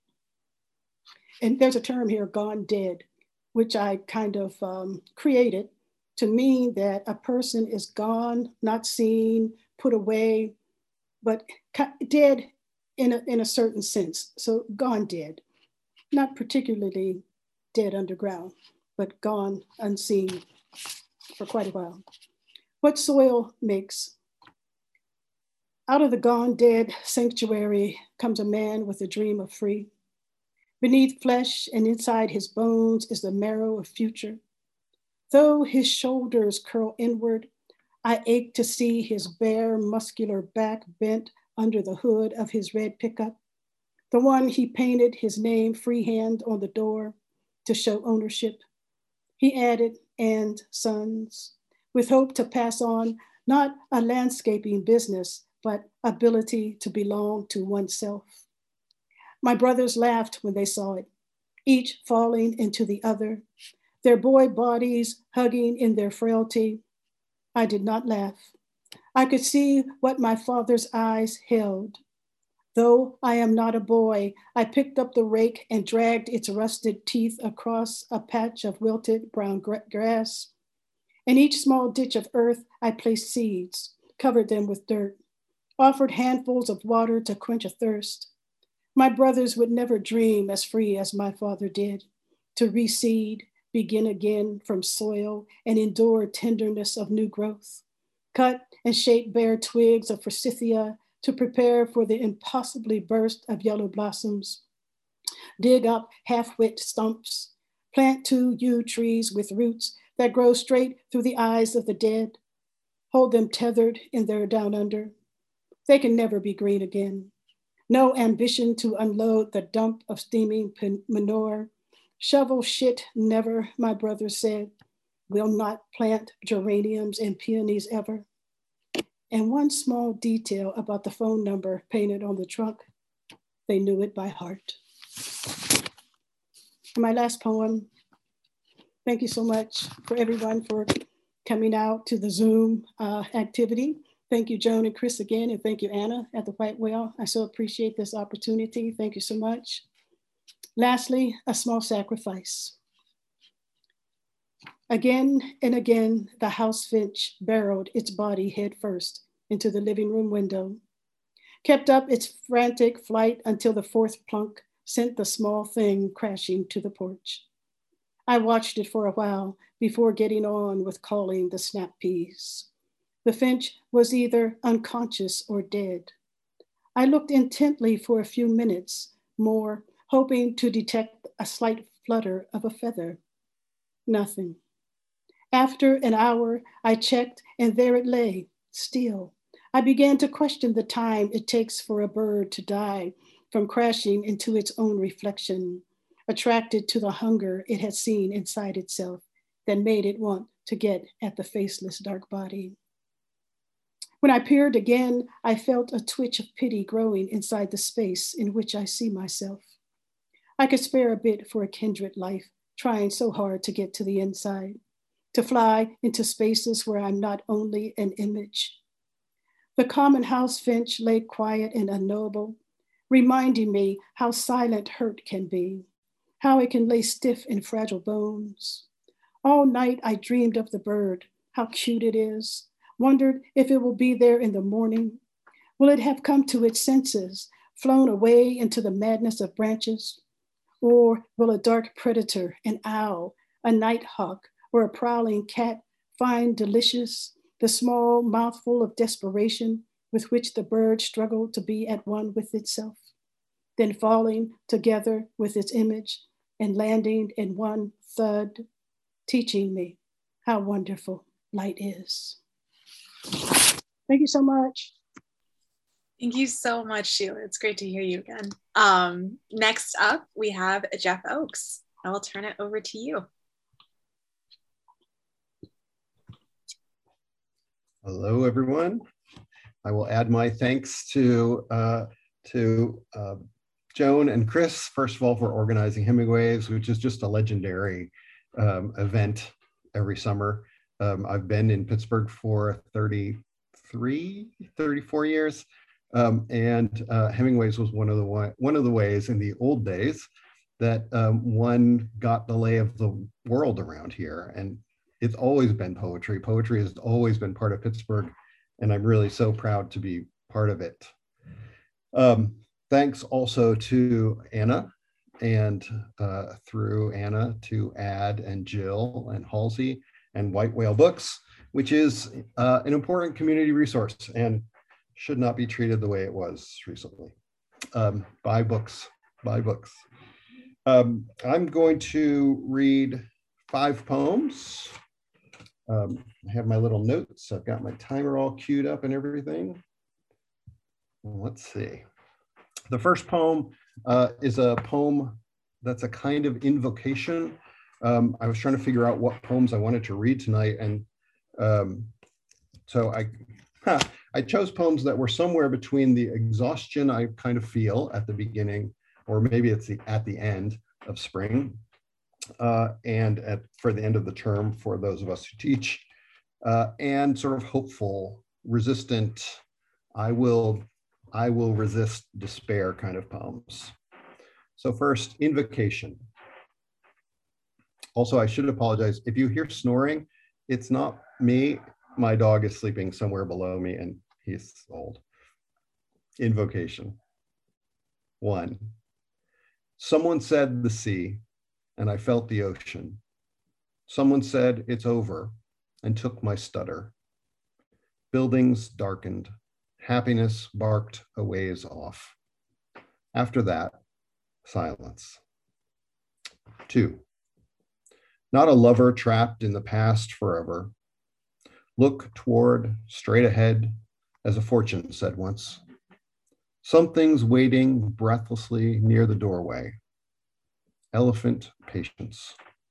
And there's a term here, gone dead, which I kind of created to mean that a person is gone, not seen, put away, but dead in a certain sense. So gone dead, not particularly dead underground, but gone unseen for quite a while. What soil makes. Out of the gone dead sanctuary comes a man with a dream of free. Beneath flesh and inside his bones is the marrow of future. Though his shoulders curl inward, I ache to see his bare muscular back bent under the hood of his red pickup, the one he painted his name freehand on the door to show ownership. He added, and sons, with hope to pass on not a landscaping business, but ability to belong to oneself. My brothers laughed when they saw it, each falling into the other, their boy bodies hugging in their frailty. I did not laugh. I could see what my father's eyes held. Though I am not a boy, I picked up the rake and dragged its rusted teeth across a patch of wilted brown grass. In each small ditch of earth, I placed seeds, covered them with dirt, offered handfuls of water to quench a thirst. My brothers would never dream as free as my father did, to reseed, begin again from soil, and endure tenderness of new growth. Cut and shape bare twigs of forsythia to prepare for the impossibly burst of yellow blossoms. Dig up half-wit stumps, plant 2 yew trees with roots that grow straight through the eyes of the dead. Hold them tethered in their down under. They can never be green again. No ambition to unload the dump of steaming manure. Shovel shit never, my brother said. Will not plant geraniums and peonies ever. And one small detail about the phone number painted on the trunk, they knew it by heart. And my last poem, thank you so much for everyone for coming out to the Zoom activity. Thank you, Joan and Chris again, and thank you, Anna at the White Whale. I so appreciate this opportunity. Thank you so much. Lastly, a small sacrifice. Again and again, the house finch barreled its body head first into the living room window, kept up its frantic flight until the 4th plunk sent the small thing crashing to the porch. I watched it for a while before getting on with calling the snap peas. The finch was either unconscious or dead. I looked intently for a few minutes more, hoping to detect a slight flutter of a feather. Nothing. After an hour, I checked and there it lay, still. I began to question the time it takes for a bird to die from crashing into its own reflection, attracted to the hunger it had seen inside itself that made it want to get at the faceless dark body. When I peered again, I felt a twitch of pity growing inside the space in which I see myself. I could spare a bit for a kindred life, trying so hard to get to the inside, to fly into spaces where I'm not only an image. The common house finch lay quiet and unknowable, reminding me how silent hurt can be, how it can lay stiff in fragile bones. All night I dreamed of the bird, how cute it is, wondered if it will be there in the morning. Will it have come to its senses, flown away into the madness of branches? Or will a dark predator, an owl, a nighthawk, or a prowling cat find delicious the small mouthful of desperation with which the bird struggled to be at one with itself, then falling together with its image and landing in one thud, teaching me how wonderful light is. Thank you so much. Thank you so much, Sheila. It's great to hear you again. Next up, we have Jeff Oakes. I will turn it over to you. Hello, everyone. I will add my thanks to Joan and Chris, first of all, for organizing Hemingways, which is just a legendary event every summer. I've been in Pittsburgh for 34 years. And Hemingways was one of the ways in the old days that one got the lay of the world around here. And it's always been poetry. Poetry has always been part of Pittsburgh, and I'm really so proud to be part of it. Thanks also to Anna, and through Anna to Ad and Jill and Halsey and White Whale Books, which is an important community resource and should not be treated the way it was recently. Buy books, buy books. I'm going to read 5 poems. I have my little notes. I've got my timer all queued up and everything. Let's see. The first poem is a poem that's a kind of invocation. I was trying to figure out what poems I wanted to read tonight, and so I chose poems that were somewhere between the exhaustion I kind of feel at the beginning, or maybe it's at the end of spring, and for the end of the term for those of us who teach, and sort of hopeful, resistant, I will resist despair kind of poems. So first, Invocation. Also, I should apologize. If you hear snoring, it's not me. My dog is sleeping somewhere below me and he's old. Invocation. 1. Someone said the sea, and I felt the ocean. Someone said it's over and took my stutter. Buildings darkened. Happiness barked a ways off. After that, silence. 2. Not a lover trapped in the past forever. Look toward, straight ahead, as a fortune said once. Something's waiting breathlessly near the doorway. Elephant patience.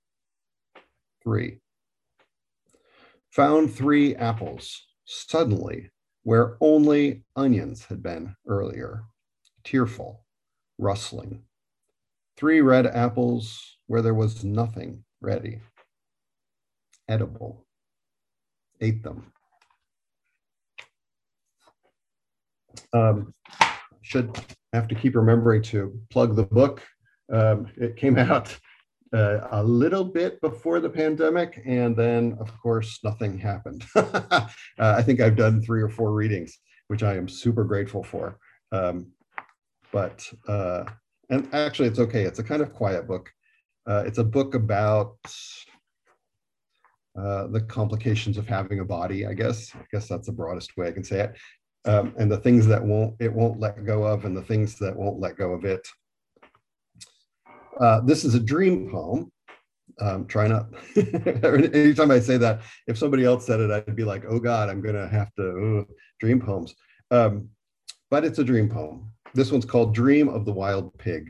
3. Found 3 apples, suddenly, where only onions had been earlier. Tearful, rustling. 3 red apples where there was nothing ready. Edible. Ate them. Should have to keep remembering to plug the book. It came out a little bit before the pandemic, and then of course nothing happened. I think I've done 3 or 4 readings, which I am super grateful for. And actually it's okay. It's a kind of quiet book. It's a book about the complications of having a body, I guess that's the broadest way I can say it. And the things that it won't let go of, and the things that won't let go of it. This is a dream poem. Try not, anytime I say that, if somebody else said it, I'd be like, oh God, I'm gonna have to, dream poems. But it's a dream poem. This one's called Dream of the Wild Pig.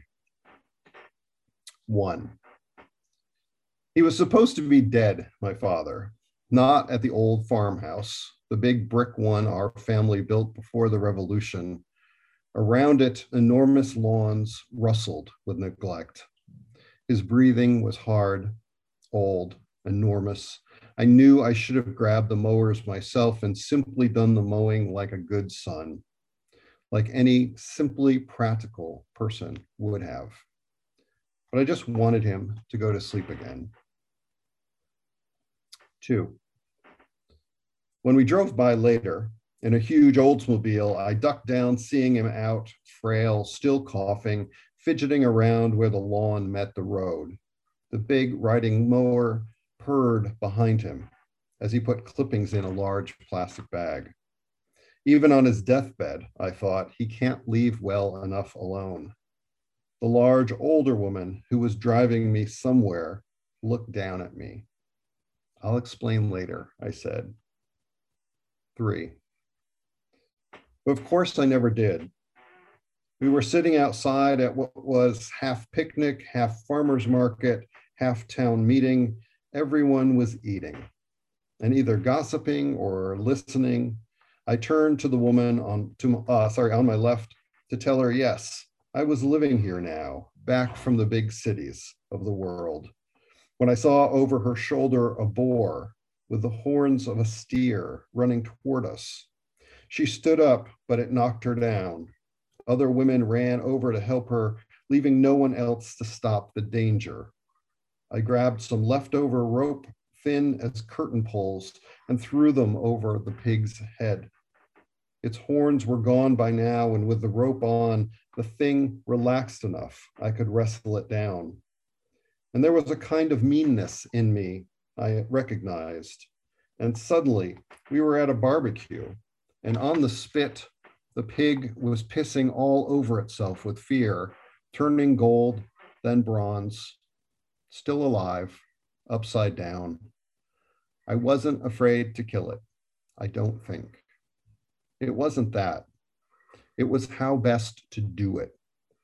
1. He was supposed to be dead, my father, not at the old farmhouse, the big brick one our family built before the revolution. Around it, enormous lawns rustled with neglect. His breathing was hard, old, enormous. I knew I should have grabbed the mowers myself and simply done the mowing like a good son, like any simply practical person would have. But I just wanted him to go to sleep again. 2. When we drove by later, in a huge Oldsmobile, I ducked down, seeing him out, frail, still coughing, fidgeting around where the lawn met the road. The big riding mower purred behind him. as he put clippings in a large plastic bag. Even on his deathbed, I thought, he can't leave well enough alone. The large older woman who was driving me somewhere looked down at me. I'll explain later, I said. 3. But of course I never did. We were sitting outside at what was half picnic, half farmer's market, half town meeting. Everyone was eating and either gossiping or listening. I turned to the woman on my left to tell her, yes, I was living here now, back from the big cities of the world. When I saw over her shoulder a boar with the horns of a steer running toward us. She stood up, but it knocked her down. Other women ran over to help her, leaving no one else to stop the danger. I grabbed some leftover rope, thin as curtain poles, and threw them over the pig's head. Its horns were gone by now, and with the rope on, the thing relaxed enough I could wrestle it down. And there was a kind of meanness in me I recognized. And suddenly, we were at a barbecue, and on the spit, the pig was pissing all over itself with fear, turning gold, then bronze, still alive, upside down. I wasn't afraid to kill it, I don't think. It wasn't that. It was how best to do it.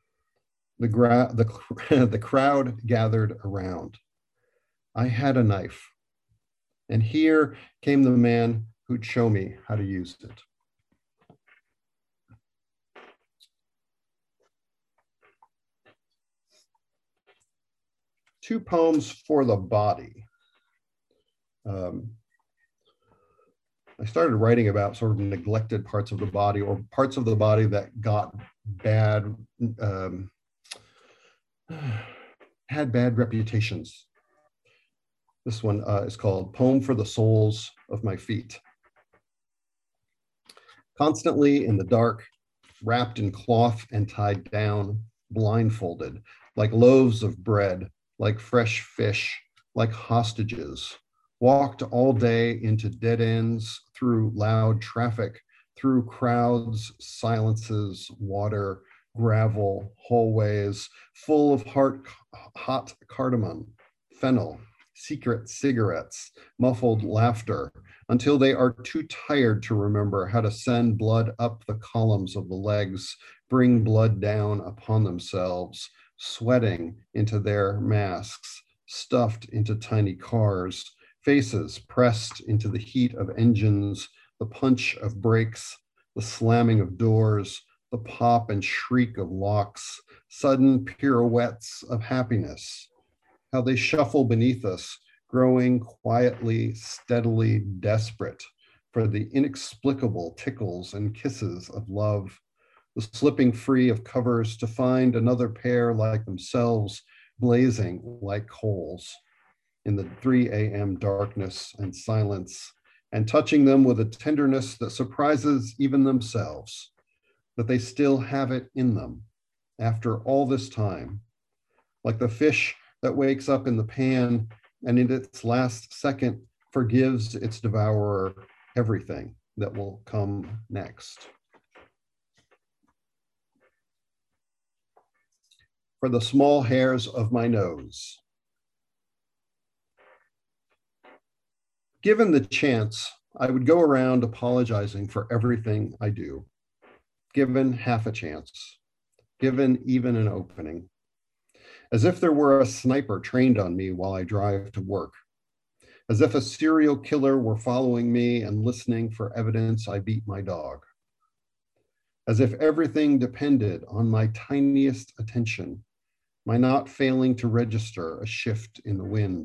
The crowd gathered around. I had a knife, and here came the man who'd show me how to use it. Two poems for the body. I started writing about sort of neglected parts of the body or parts of the body that got bad, had bad reputations. This one is called Poem for the Soles of My Feet. Constantly in the dark, wrapped in cloth and tied down, blindfolded, like loaves of bread, like fresh fish, like hostages, walked all day into dead ends, through loud traffic, through crowds, silences, water, gravel, hallways, full of hot cardamom, fennel, secret cigarettes, muffled laughter, until they are too tired to remember how to send blood up the columns of the legs, bring blood down upon themselves, sweating into their masks, stuffed into tiny cars, faces pressed into the heat of engines, the punch of brakes, the slamming of doors, the pop and shriek of locks, sudden pirouettes of happiness, how they shuffle beneath us, growing quietly, steadily desperate for the inexplicable tickles and kisses of love, the slipping free of covers to find another pair like themselves, blazing like coals in the 3 a.m. darkness and silence, and touching them with a tenderness that surprises even themselves, that they still have it in them after all this time, like the fish that wakes up in the pan and in its last second forgives its devourer everything that will come next. For the small hairs of my nose. Given the chance, I would go around apologizing for everything I do, given half a chance, given even an opening, as if there were a sniper trained on me while I drive to work, as if a serial killer were following me and listening for evidence I beat my dog, as if everything depended on my tiniest attention, my not failing to register a shift in the wind.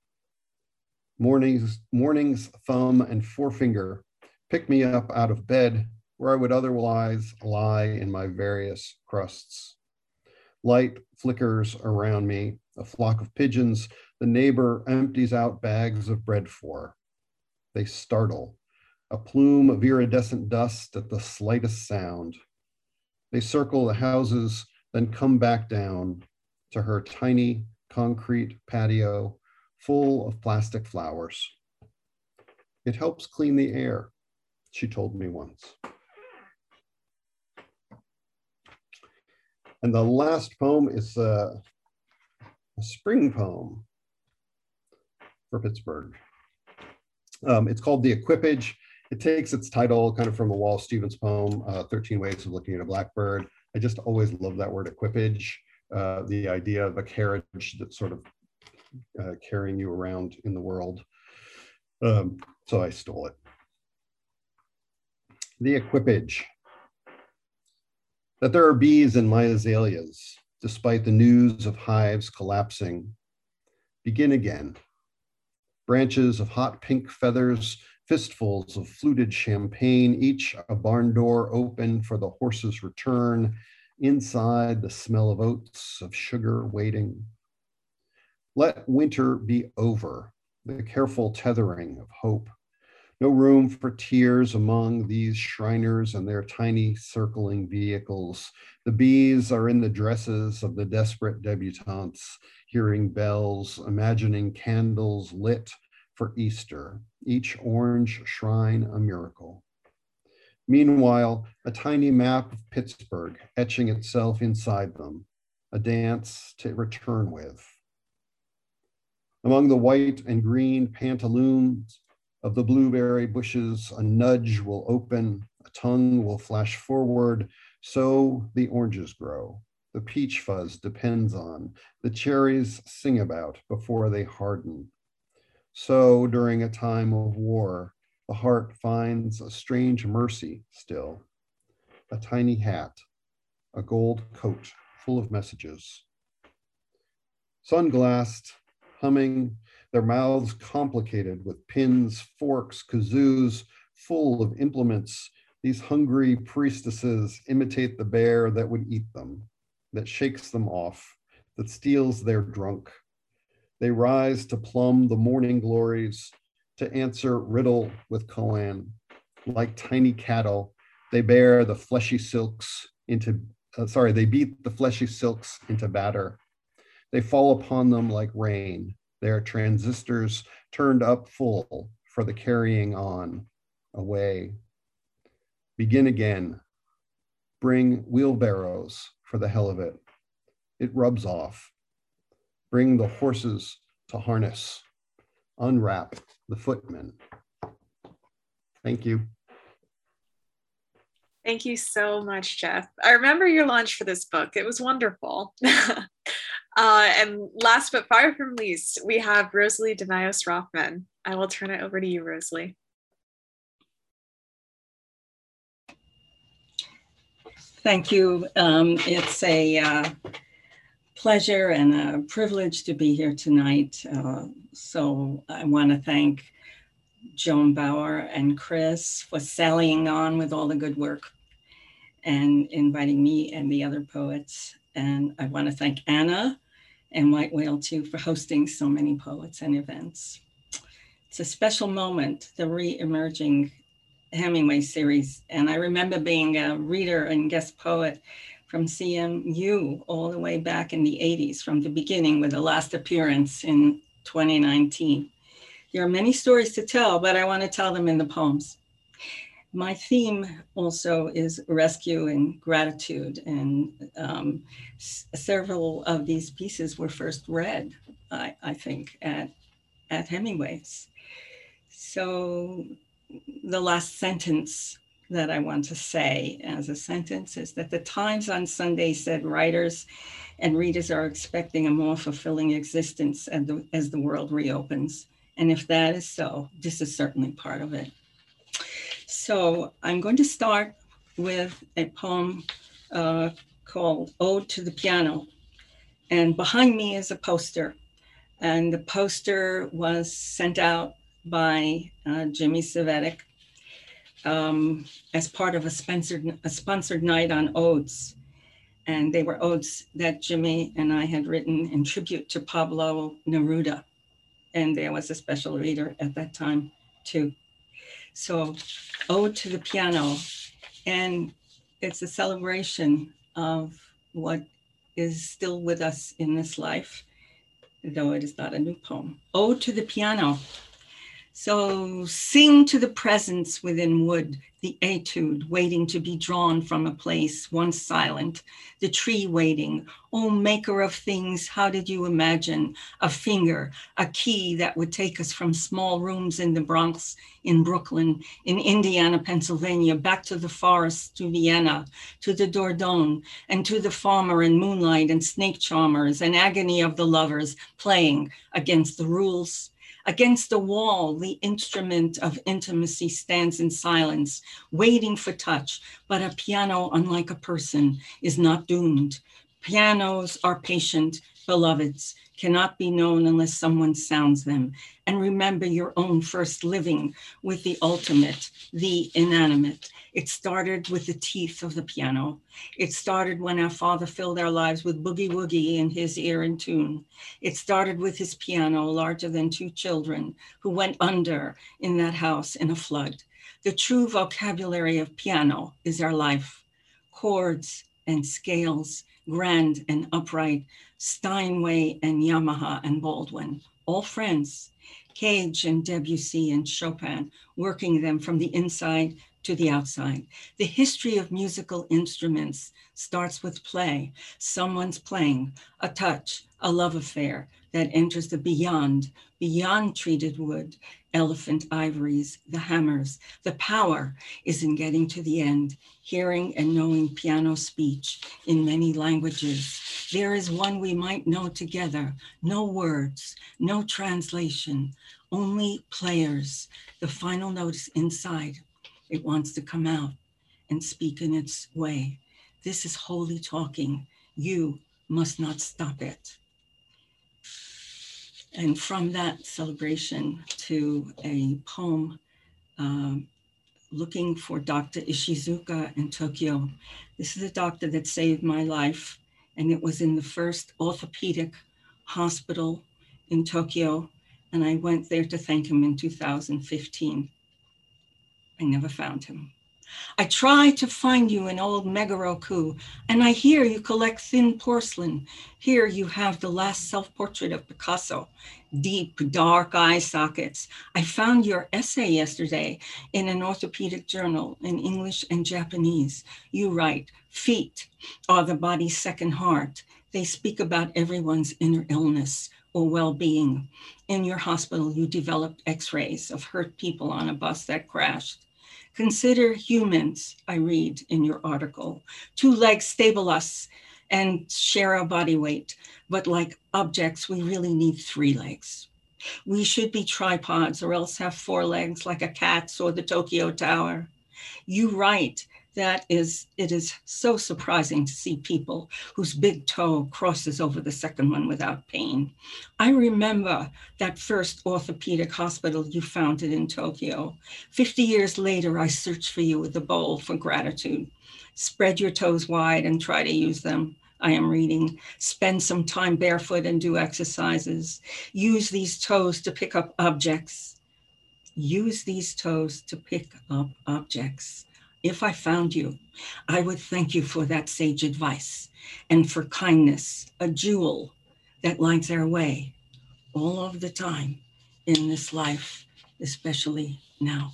Morning's thumb and forefinger pick me up out of bed where I would otherwise lie in my various crusts. Light flickers around me, a flock of pigeons the neighbor empties out bags of bread for. They startle, a plume of iridescent dust at the slightest sound. They circle the houses, then come back down to her tiny concrete patio full of plastic flowers. It helps clean the air, she told me once. And the last poem is a spring poem for Pittsburgh. It's called The Equipage. It takes its title kind of from a Wallace Stevens poem, 13 Ways of Looking at a Blackbird. I just always love that word equipage, the idea of a carriage that's sort of carrying you around in the world. So I stole it. The Equipage. That there are bees in my azaleas, despite the news of hives collapsing. Begin again. Branches of hot pink feathers, fistfuls of fluted champagne, each a barn door open for the horse's return. Inside, the smell of oats, of sugar waiting. Let winter be over, the careful tethering of hope. No room for tears among these Shriners and their tiny circling vehicles. The bees are in the dresses of the desperate debutantes, hearing bells, imagining candles lit for Easter, each orange shrine a miracle. Meanwhile, a tiny map of Pittsburgh etching itself inside them, a dance to return with. Among the white and green pantaloons of the blueberry bushes, a nudge will open, a tongue will flash forward, so the oranges grow. The peach fuzz depends on, the cherries sing about before they harden. So during a time of war, the heart finds a strange mercy still. A tiny hat, a gold coat full of messages. Sunglassed, humming, their mouths complicated with pins, forks, kazoos, full of implements. These hungry priestesses imitate the bear that would eat them, that shakes them off, that steals their drunk. They rise to plumb the morning glories, to answer riddle with koan. Like tiny cattle, they bear the fleshy silks into, they beat the fleshy silks into batter. They fall upon them like rain. Their transistors turned up full for the carrying on, away. Begin again. Bring wheelbarrows for the hell of it. It rubs off. Bring the horses to harness. Unwrap the footmen. Thank you. Thank you so much, Jeff. I remember your launch for this book. It was wonderful. And last but far from least, we have Rosalie Denios Rothman. I will turn it over to you, Rosalie. Thank you. It's a pleasure and a privilege to be here tonight. So I want to thank Joan Bauer and Chris for sallying on with all the good work and inviting me and the other poets. And I want to thank Anna and White Whale too for hosting so many poets and events. It's a special moment, the re-emerging Hemingway series. And I remember being a reader and guest poet from CMU all the way back in the 80s, from the beginning with the last appearance in 2019. There are many stories to tell, but I want to tell them in the poems. My theme also is rescue and gratitude, and several of these pieces were first read, I think, at Hemingway's. So the last sentence that I want to say as a sentence is that the Times on Sunday said writers and readers are expecting a more fulfilling existence as the world reopens. And if that is so, this is certainly part of it. So I'm going to start with a poem called Ode to the Piano. And behind me is a poster. And the poster was sent out by Jimmy Cvetic as part of a sponsored night on odes. And they were odes that Jimmy and I had written in tribute to Pablo Neruda. And there was a special reader at that time too. So Ode to the Piano, and it's a celebration of what is still with us in this life, though it is not a new poem. Ode to the Piano. So sing to the presence within wood, the etude waiting to be drawn from a place once silent, the tree waiting. Oh, maker of things, how did you imagine a finger, a key that would take us from small rooms in the Bronx, in Brooklyn, in Indiana, Pennsylvania, back to the forest, to Vienna, to the Dordogne, and to the farmer and moonlight and snake charmers and agony of the lovers playing against the rules. Against the wall, the instrument of intimacy stands in silence, waiting for touch, but a piano, unlike a person, is not doomed. Pianos are patient, beloveds, cannot be known unless someone sounds them. And remember your own first living with the ultimate, the inanimate. It started with the teeth of the piano. It started when our father filled our lives with boogie woogie in his ear and tune. It started with his piano, larger than 2 children, who went under in that house in a flood. The true vocabulary of piano is our life. Chords and scales, grand and upright, Steinway and Yamaha and Baldwin, all friends. Cage and Debussy and Chopin, working them from the inside to the outside. The history of musical instruments starts with play. Someone's playing, a touch, a love affair that enters the beyond treated wood, elephant ivories, the hammers. The power is in getting to the end, hearing and knowing piano speech in many languages. There is one we might know together, no words, no translation, only players. The final note is inside. It wants to come out and speak in its way. This is holy talking. You must not stop it. And from that celebration to a poem looking for Dr. Ishizuka in Tokyo. This is a doctor that saved my life, and it was in the first orthopedic hospital in Tokyo, and I went there to thank him in 2015. I never found him. I tried to find you in old Megoroku, and I hear you collect thin porcelain. Here you have the last self-portrait of Picasso, deep, dark eye sockets. I found your essay yesterday in an orthopedic journal in English and Japanese. You write, feet are the body's second heart. They speak about everyone's inner illness or well-being. In your hospital, you developed x-rays of hurt people on a bus that crashed. Consider humans, I read in your article. 2 legs stable us and share our body weight, but like objects, we really need 3 legs. We should be tripods or else have 4 legs like a cat's or the Tokyo Tower. You write that it is so surprising to see people whose big toe crosses over the second one without pain. I remember that first orthopedic hospital you founded in Tokyo. 50 years later, I searched for you with a bowl for gratitude. Spread your toes wide and try to use them. I am reading. Spend some time barefoot and do exercises. Use these toes to pick up objects. Use these toes to pick up objects. If I found you, I would thank you for that sage advice and for kindness, a jewel that lights our way all of the time in this life, especially now.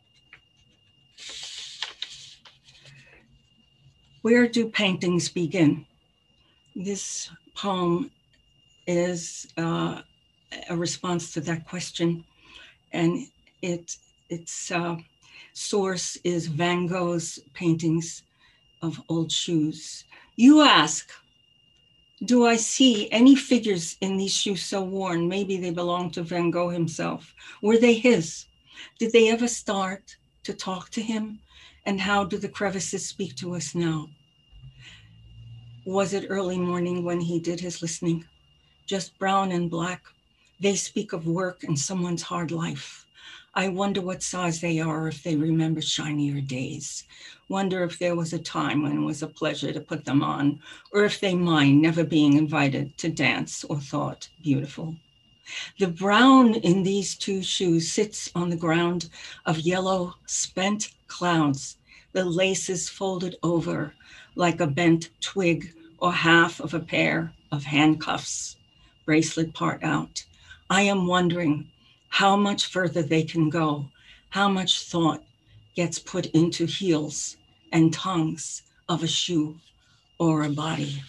Where do paintings begin? This poem is a response to that question, and its source is Van Gogh's paintings of old shoes. You ask, do I see any figures in these shoes so worn? Maybe they belong to Van Gogh himself. Were they his? Did they ever start to talk to him? And how do the crevices speak to us now? Was it early morning when he did his listening? Just brown and black. They speak of work and someone's hard life. I wonder what size they are, if they remember shinier days. Wonder if there was a time when it was a pleasure to put them on, or if they mind never being invited to dance or thought beautiful. The brown in these 2 shoes sits on the ground of yellow spent clouds, the laces folded over like a bent twig or half of a pair of handcuffs, bracelet part out. I am wondering how much further they can go, how much thought gets put into heels and tongues of a shoe or a body.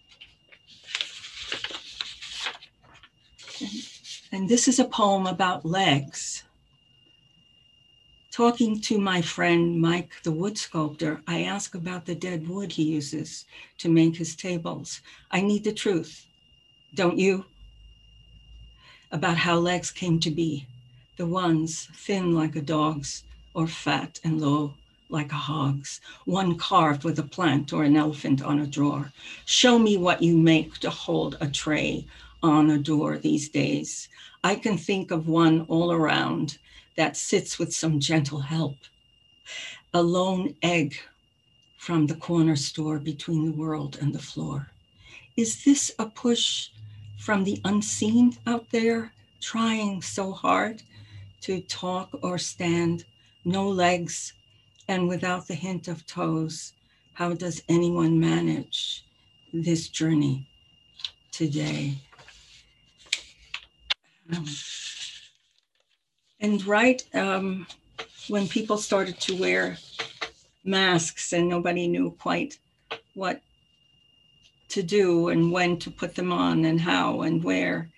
And this is a poem about legs. Talking to my friend Mike, the wood sculptor, I ask about the dead wood he uses to make his tables. I need the truth, don't you? About how legs came to be, the ones thin like a dog's, or fat and low like a hog's, one carved with a plant or an elephant on a drawer. Show me what you make to hold a tray on a door these days. I can think of one all around that sits with some gentle help. A lone egg from the corner store between the world and the floor. Is this a push from the unseen out there, trying so hard to talk or stand, no legs, and without the hint of toes? How does anyone manage this journey today? And right when people started to wear masks and nobody knew quite what to do and when to put them on and how and where,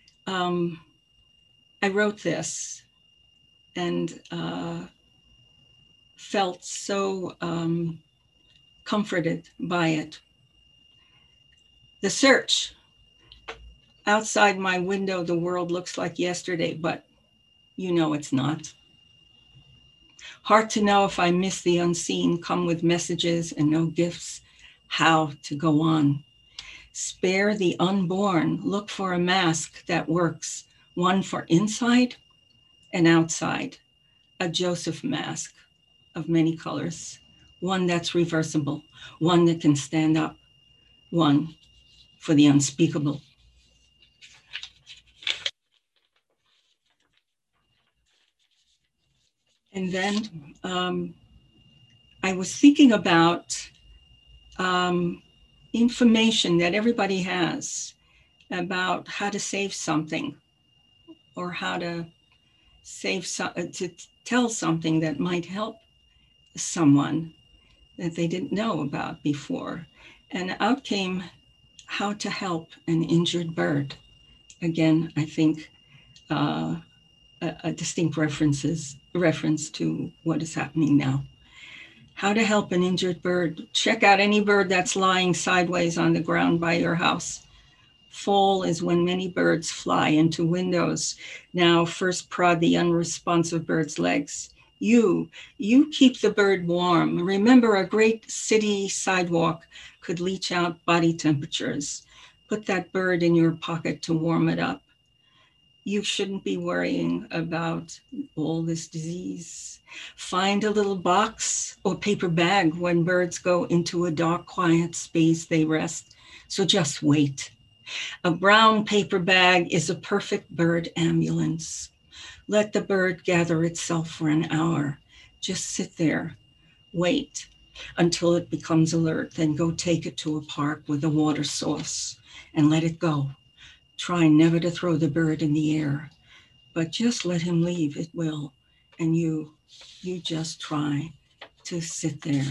I wrote this and felt so comforted by it. The search. Outside my window, the world looks like yesterday, but you know it's not. Hard to know if I miss the unseen, come with messages and no gifts, how to go on. Spare the unborn, look for a mask that works, one for inside and outside, a Joseph mask of many colors, one that's reversible, one that can stand up, one for the unspeakable. And then I was thinking about information that everybody has about how to save something or how to to tell something that might help someone that they didn't know about before. And out came how to help an injured bird. Again, I think a distinct reference to what is happening now. How to help an injured bird. Check out any bird that's lying sideways on the ground by your house. Fall is when many birds fly into windows. Now first prod the unresponsive bird's legs. You keep the bird warm. Remember, a great city sidewalk could leach out body temperatures. Put that bird in your pocket to warm it up. You shouldn't be worrying about all this disease. Find a little box or paper bag. When birds go into a dark, quiet space, they rest. So just wait. A brown paper bag is a perfect bird ambulance. Let the bird gather itself for an hour. Just sit there, wait until it becomes alert, then go take it to a park with a water source and let it go. Try never to throw the bird in the air, but just let him leave, it will. And you just try to sit there.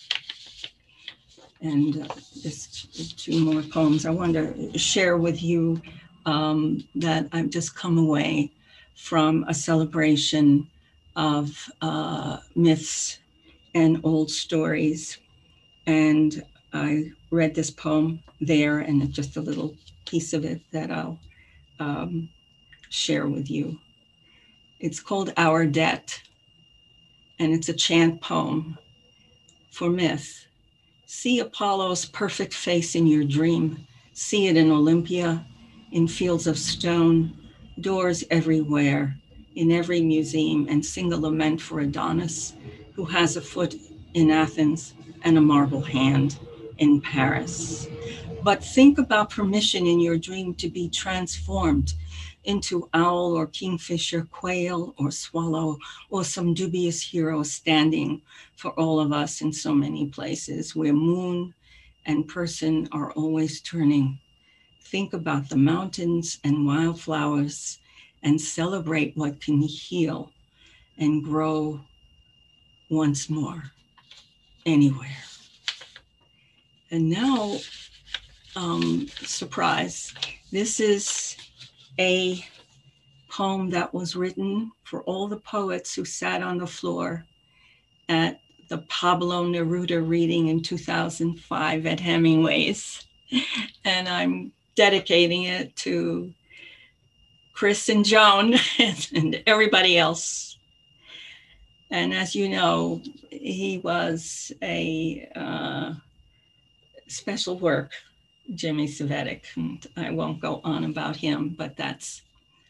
And just two more poems I want to share with you that I've just come away from a celebration of myths and old stories. And I read this poem there, and just a little piece of it that I'll share with you. It's called Our Debt, and it's a chant poem for myth. See Apollo's perfect face in your dream. See it in Olympia, in fields of stone, doors everywhere, in every museum, and sing a lament for Adonis, who has a foot in Athens and a marble hand in Paris. But think about permission in your dream to be transformed into owl or kingfisher, quail or swallow, or some dubious hero standing for all of us in so many places where moon and person are always turning. Think about the mountains and wildflowers and celebrate what can heal and grow once more anywhere. And now, surprise, this is a poem that was written for all the poets who sat on the floor at the Pablo Neruda reading in 2005 at Hemingway's. And I'm dedicating it to Chris and Joan and everybody else. And as you know, he was a special work, Jimmy Cvetic. And I won't go on about him, but that's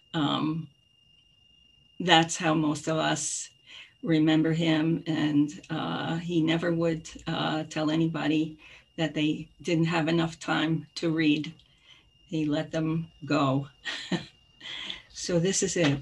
how most of us remember him. And he never would tell anybody that they didn't have enough time to read. He let them go. So this is it.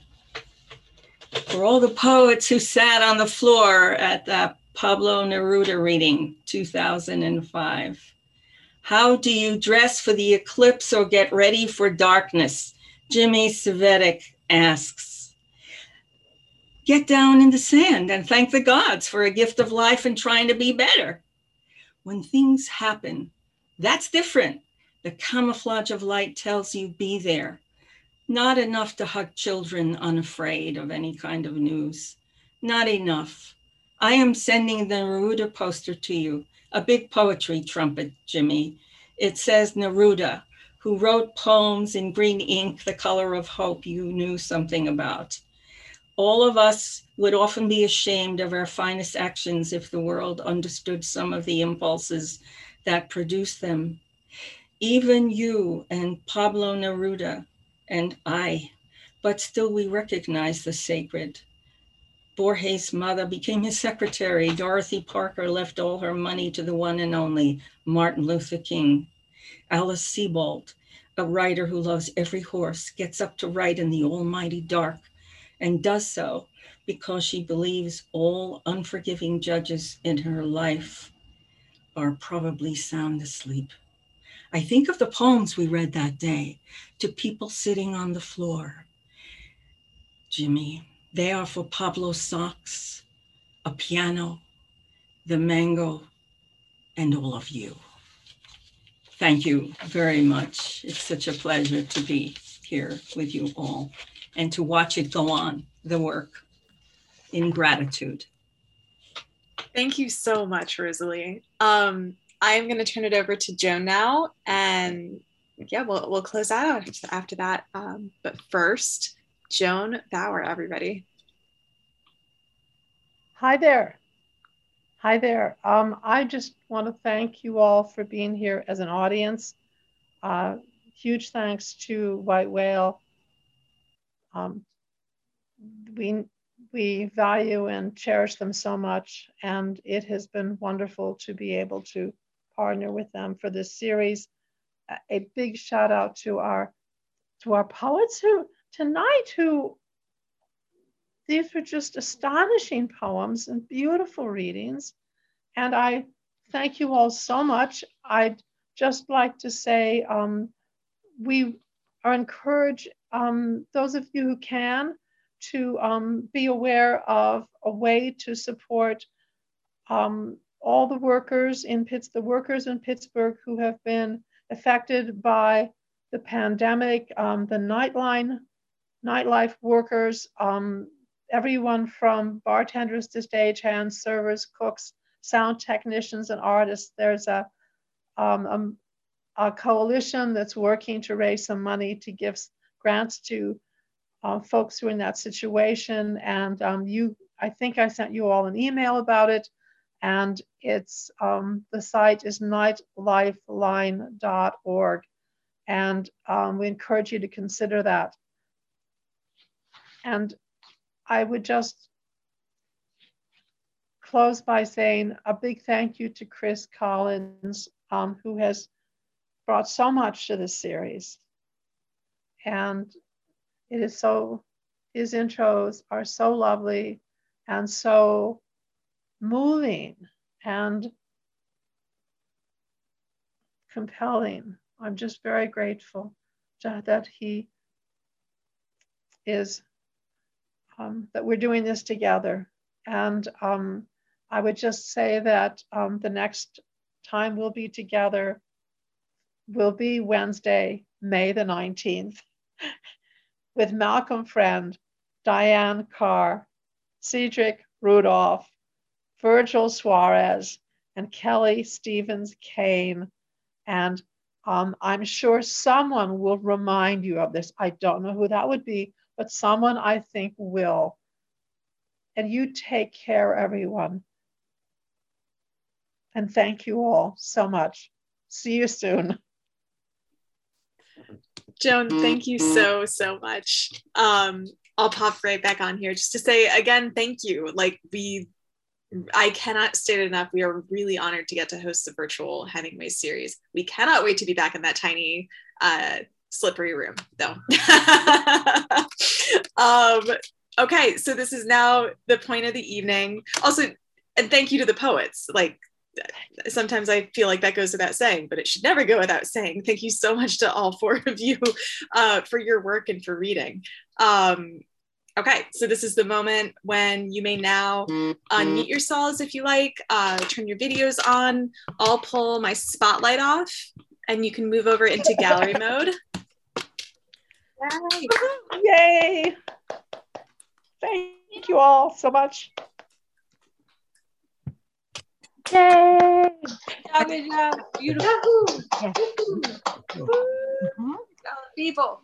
For all the poets who sat on the floor at that Pablo Neruda reading, 2005. How do you dress for the eclipse or get ready for darkness? Jimmy Cvetic asks. Get down in the sand and thank the gods for a gift of life and trying to be better. When things happen, that's different. The camouflage of light tells you be there. Not enough to hug children unafraid of any kind of news. Not enough. I am sending the Neruda poster to you, a big poetry trumpet, Jimmy. It says Neruda, who wrote poems in green ink, the color of hope you knew something about. All of us would often be ashamed of our finest actions if the world understood some of the impulses that produce them. Even you and Pablo Neruda and I, but still we recognize the sacred. Borges' mother became his secretary. Dorothy Parker left all her money to the one and only Martin Luther King. Alice Sebold, a writer who loves every horse, gets up to write in the almighty dark and does so because she believes all unforgiving judges in her life are probably sound asleep. I think of the poems we read that day to people sitting on the floor. Jimmy, they are for Pablo's socks, a piano, the mango, and all of you. Thank you very much. It's such a pleasure to be here with you all and to watch it go on, the work, in gratitude. Thank you so much, Rosalie. I'm going to turn it over to Joan now, and yeah, we'll close out after that. But first, Joan Bauer, everybody. Hi there. Hi there. I just want to thank you all for being here as an audience. Huge thanks to White Whale. We value and cherish them so much, and it has been wonderful to be able to partner with them for this series. A big shout out to our poets who these were just astonishing poems and beautiful readings. And I thank you all so much. I'd just like to say we are encouraged, those of you who can, to be aware of a way to support all the workers in Pittsburgh who have been affected by the pandemic, the nightlife workers, everyone from bartenders to stagehands, servers, cooks, sound technicians, and artists. There's a coalition that's working to raise some money to give grants to folks who are in that situation. And I think I sent you all an email about it. And it's the site is nightlifeline.org. And we encourage you to consider that. And I would just close by saying a big thank you to Chris Collins, who has brought so much to this series. And it is his intros are so lovely and so moving and compelling. I'm just very grateful that he is that we're doing this together. And I would just say that the next time we'll be together will be Wednesday, May the 19th, with Malcolm Friend, Diane Carr, Cedric Rudolph, Virgil Suarez, and Kelly Stevens Kane. And I'm sure someone will remind you of this. I don't know who that would be, but someone I think will. And you take care, everyone. And thank you all so much. See you soon. Joan, thank you so much. I'll pop right back on here just to say again, thank you. Like I cannot state it enough. We are really honored to get to host the virtual Hemingway series. We cannot wait to be back in that tiny, slippery room, though. Okay, so this is now the point of the evening. Also, and thank you to the poets. Like, sometimes I feel like that goes without saying, but it should never go without saying. Thank you so much to all four of you for your work and for reading. Okay, so this is the moment when you may now unmute yourselves if you like, turn your videos on. I'll pull my spotlight off and you can move over into gallery mode. Yay! Yay! Thank you all so much. Yay! Good job. Beautiful. Yes. People.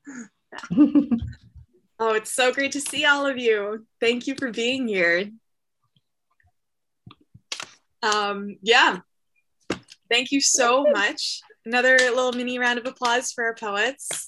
Oh, it's so great to see all of you. Thank you for being here. Yeah, thank you so much. Another little mini round of applause for our poets.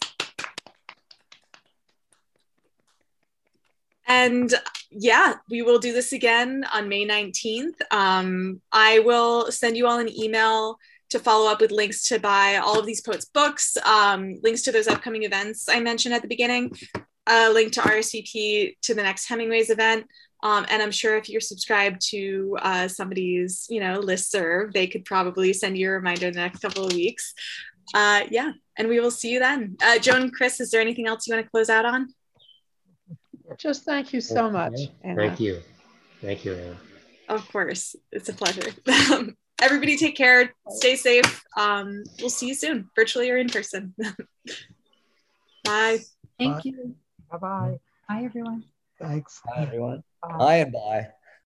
And yeah, we will do this again on May 19th. I will send you all an email to follow up with links to buy all of these poets' books, links to those upcoming events I mentioned at the beginning, a link to RSVP to the next Hemingway's event. And I'm sure if you're subscribed to somebody's, listserv, they could probably send you a reminder in the next couple of weeks. Yeah, and we will see you then. Joan, Chris, is there anything else you want to close out on? Just thank you so much, Anna. Thank you. Thank you, Anna. Of course, it's a pleasure. Everybody take care, stay safe. We'll see you soon, virtually or in person. Bye. Thank you. Bye-bye. Bye, everyone. Thanks. Bye, everyone. Bye. Bye and bye.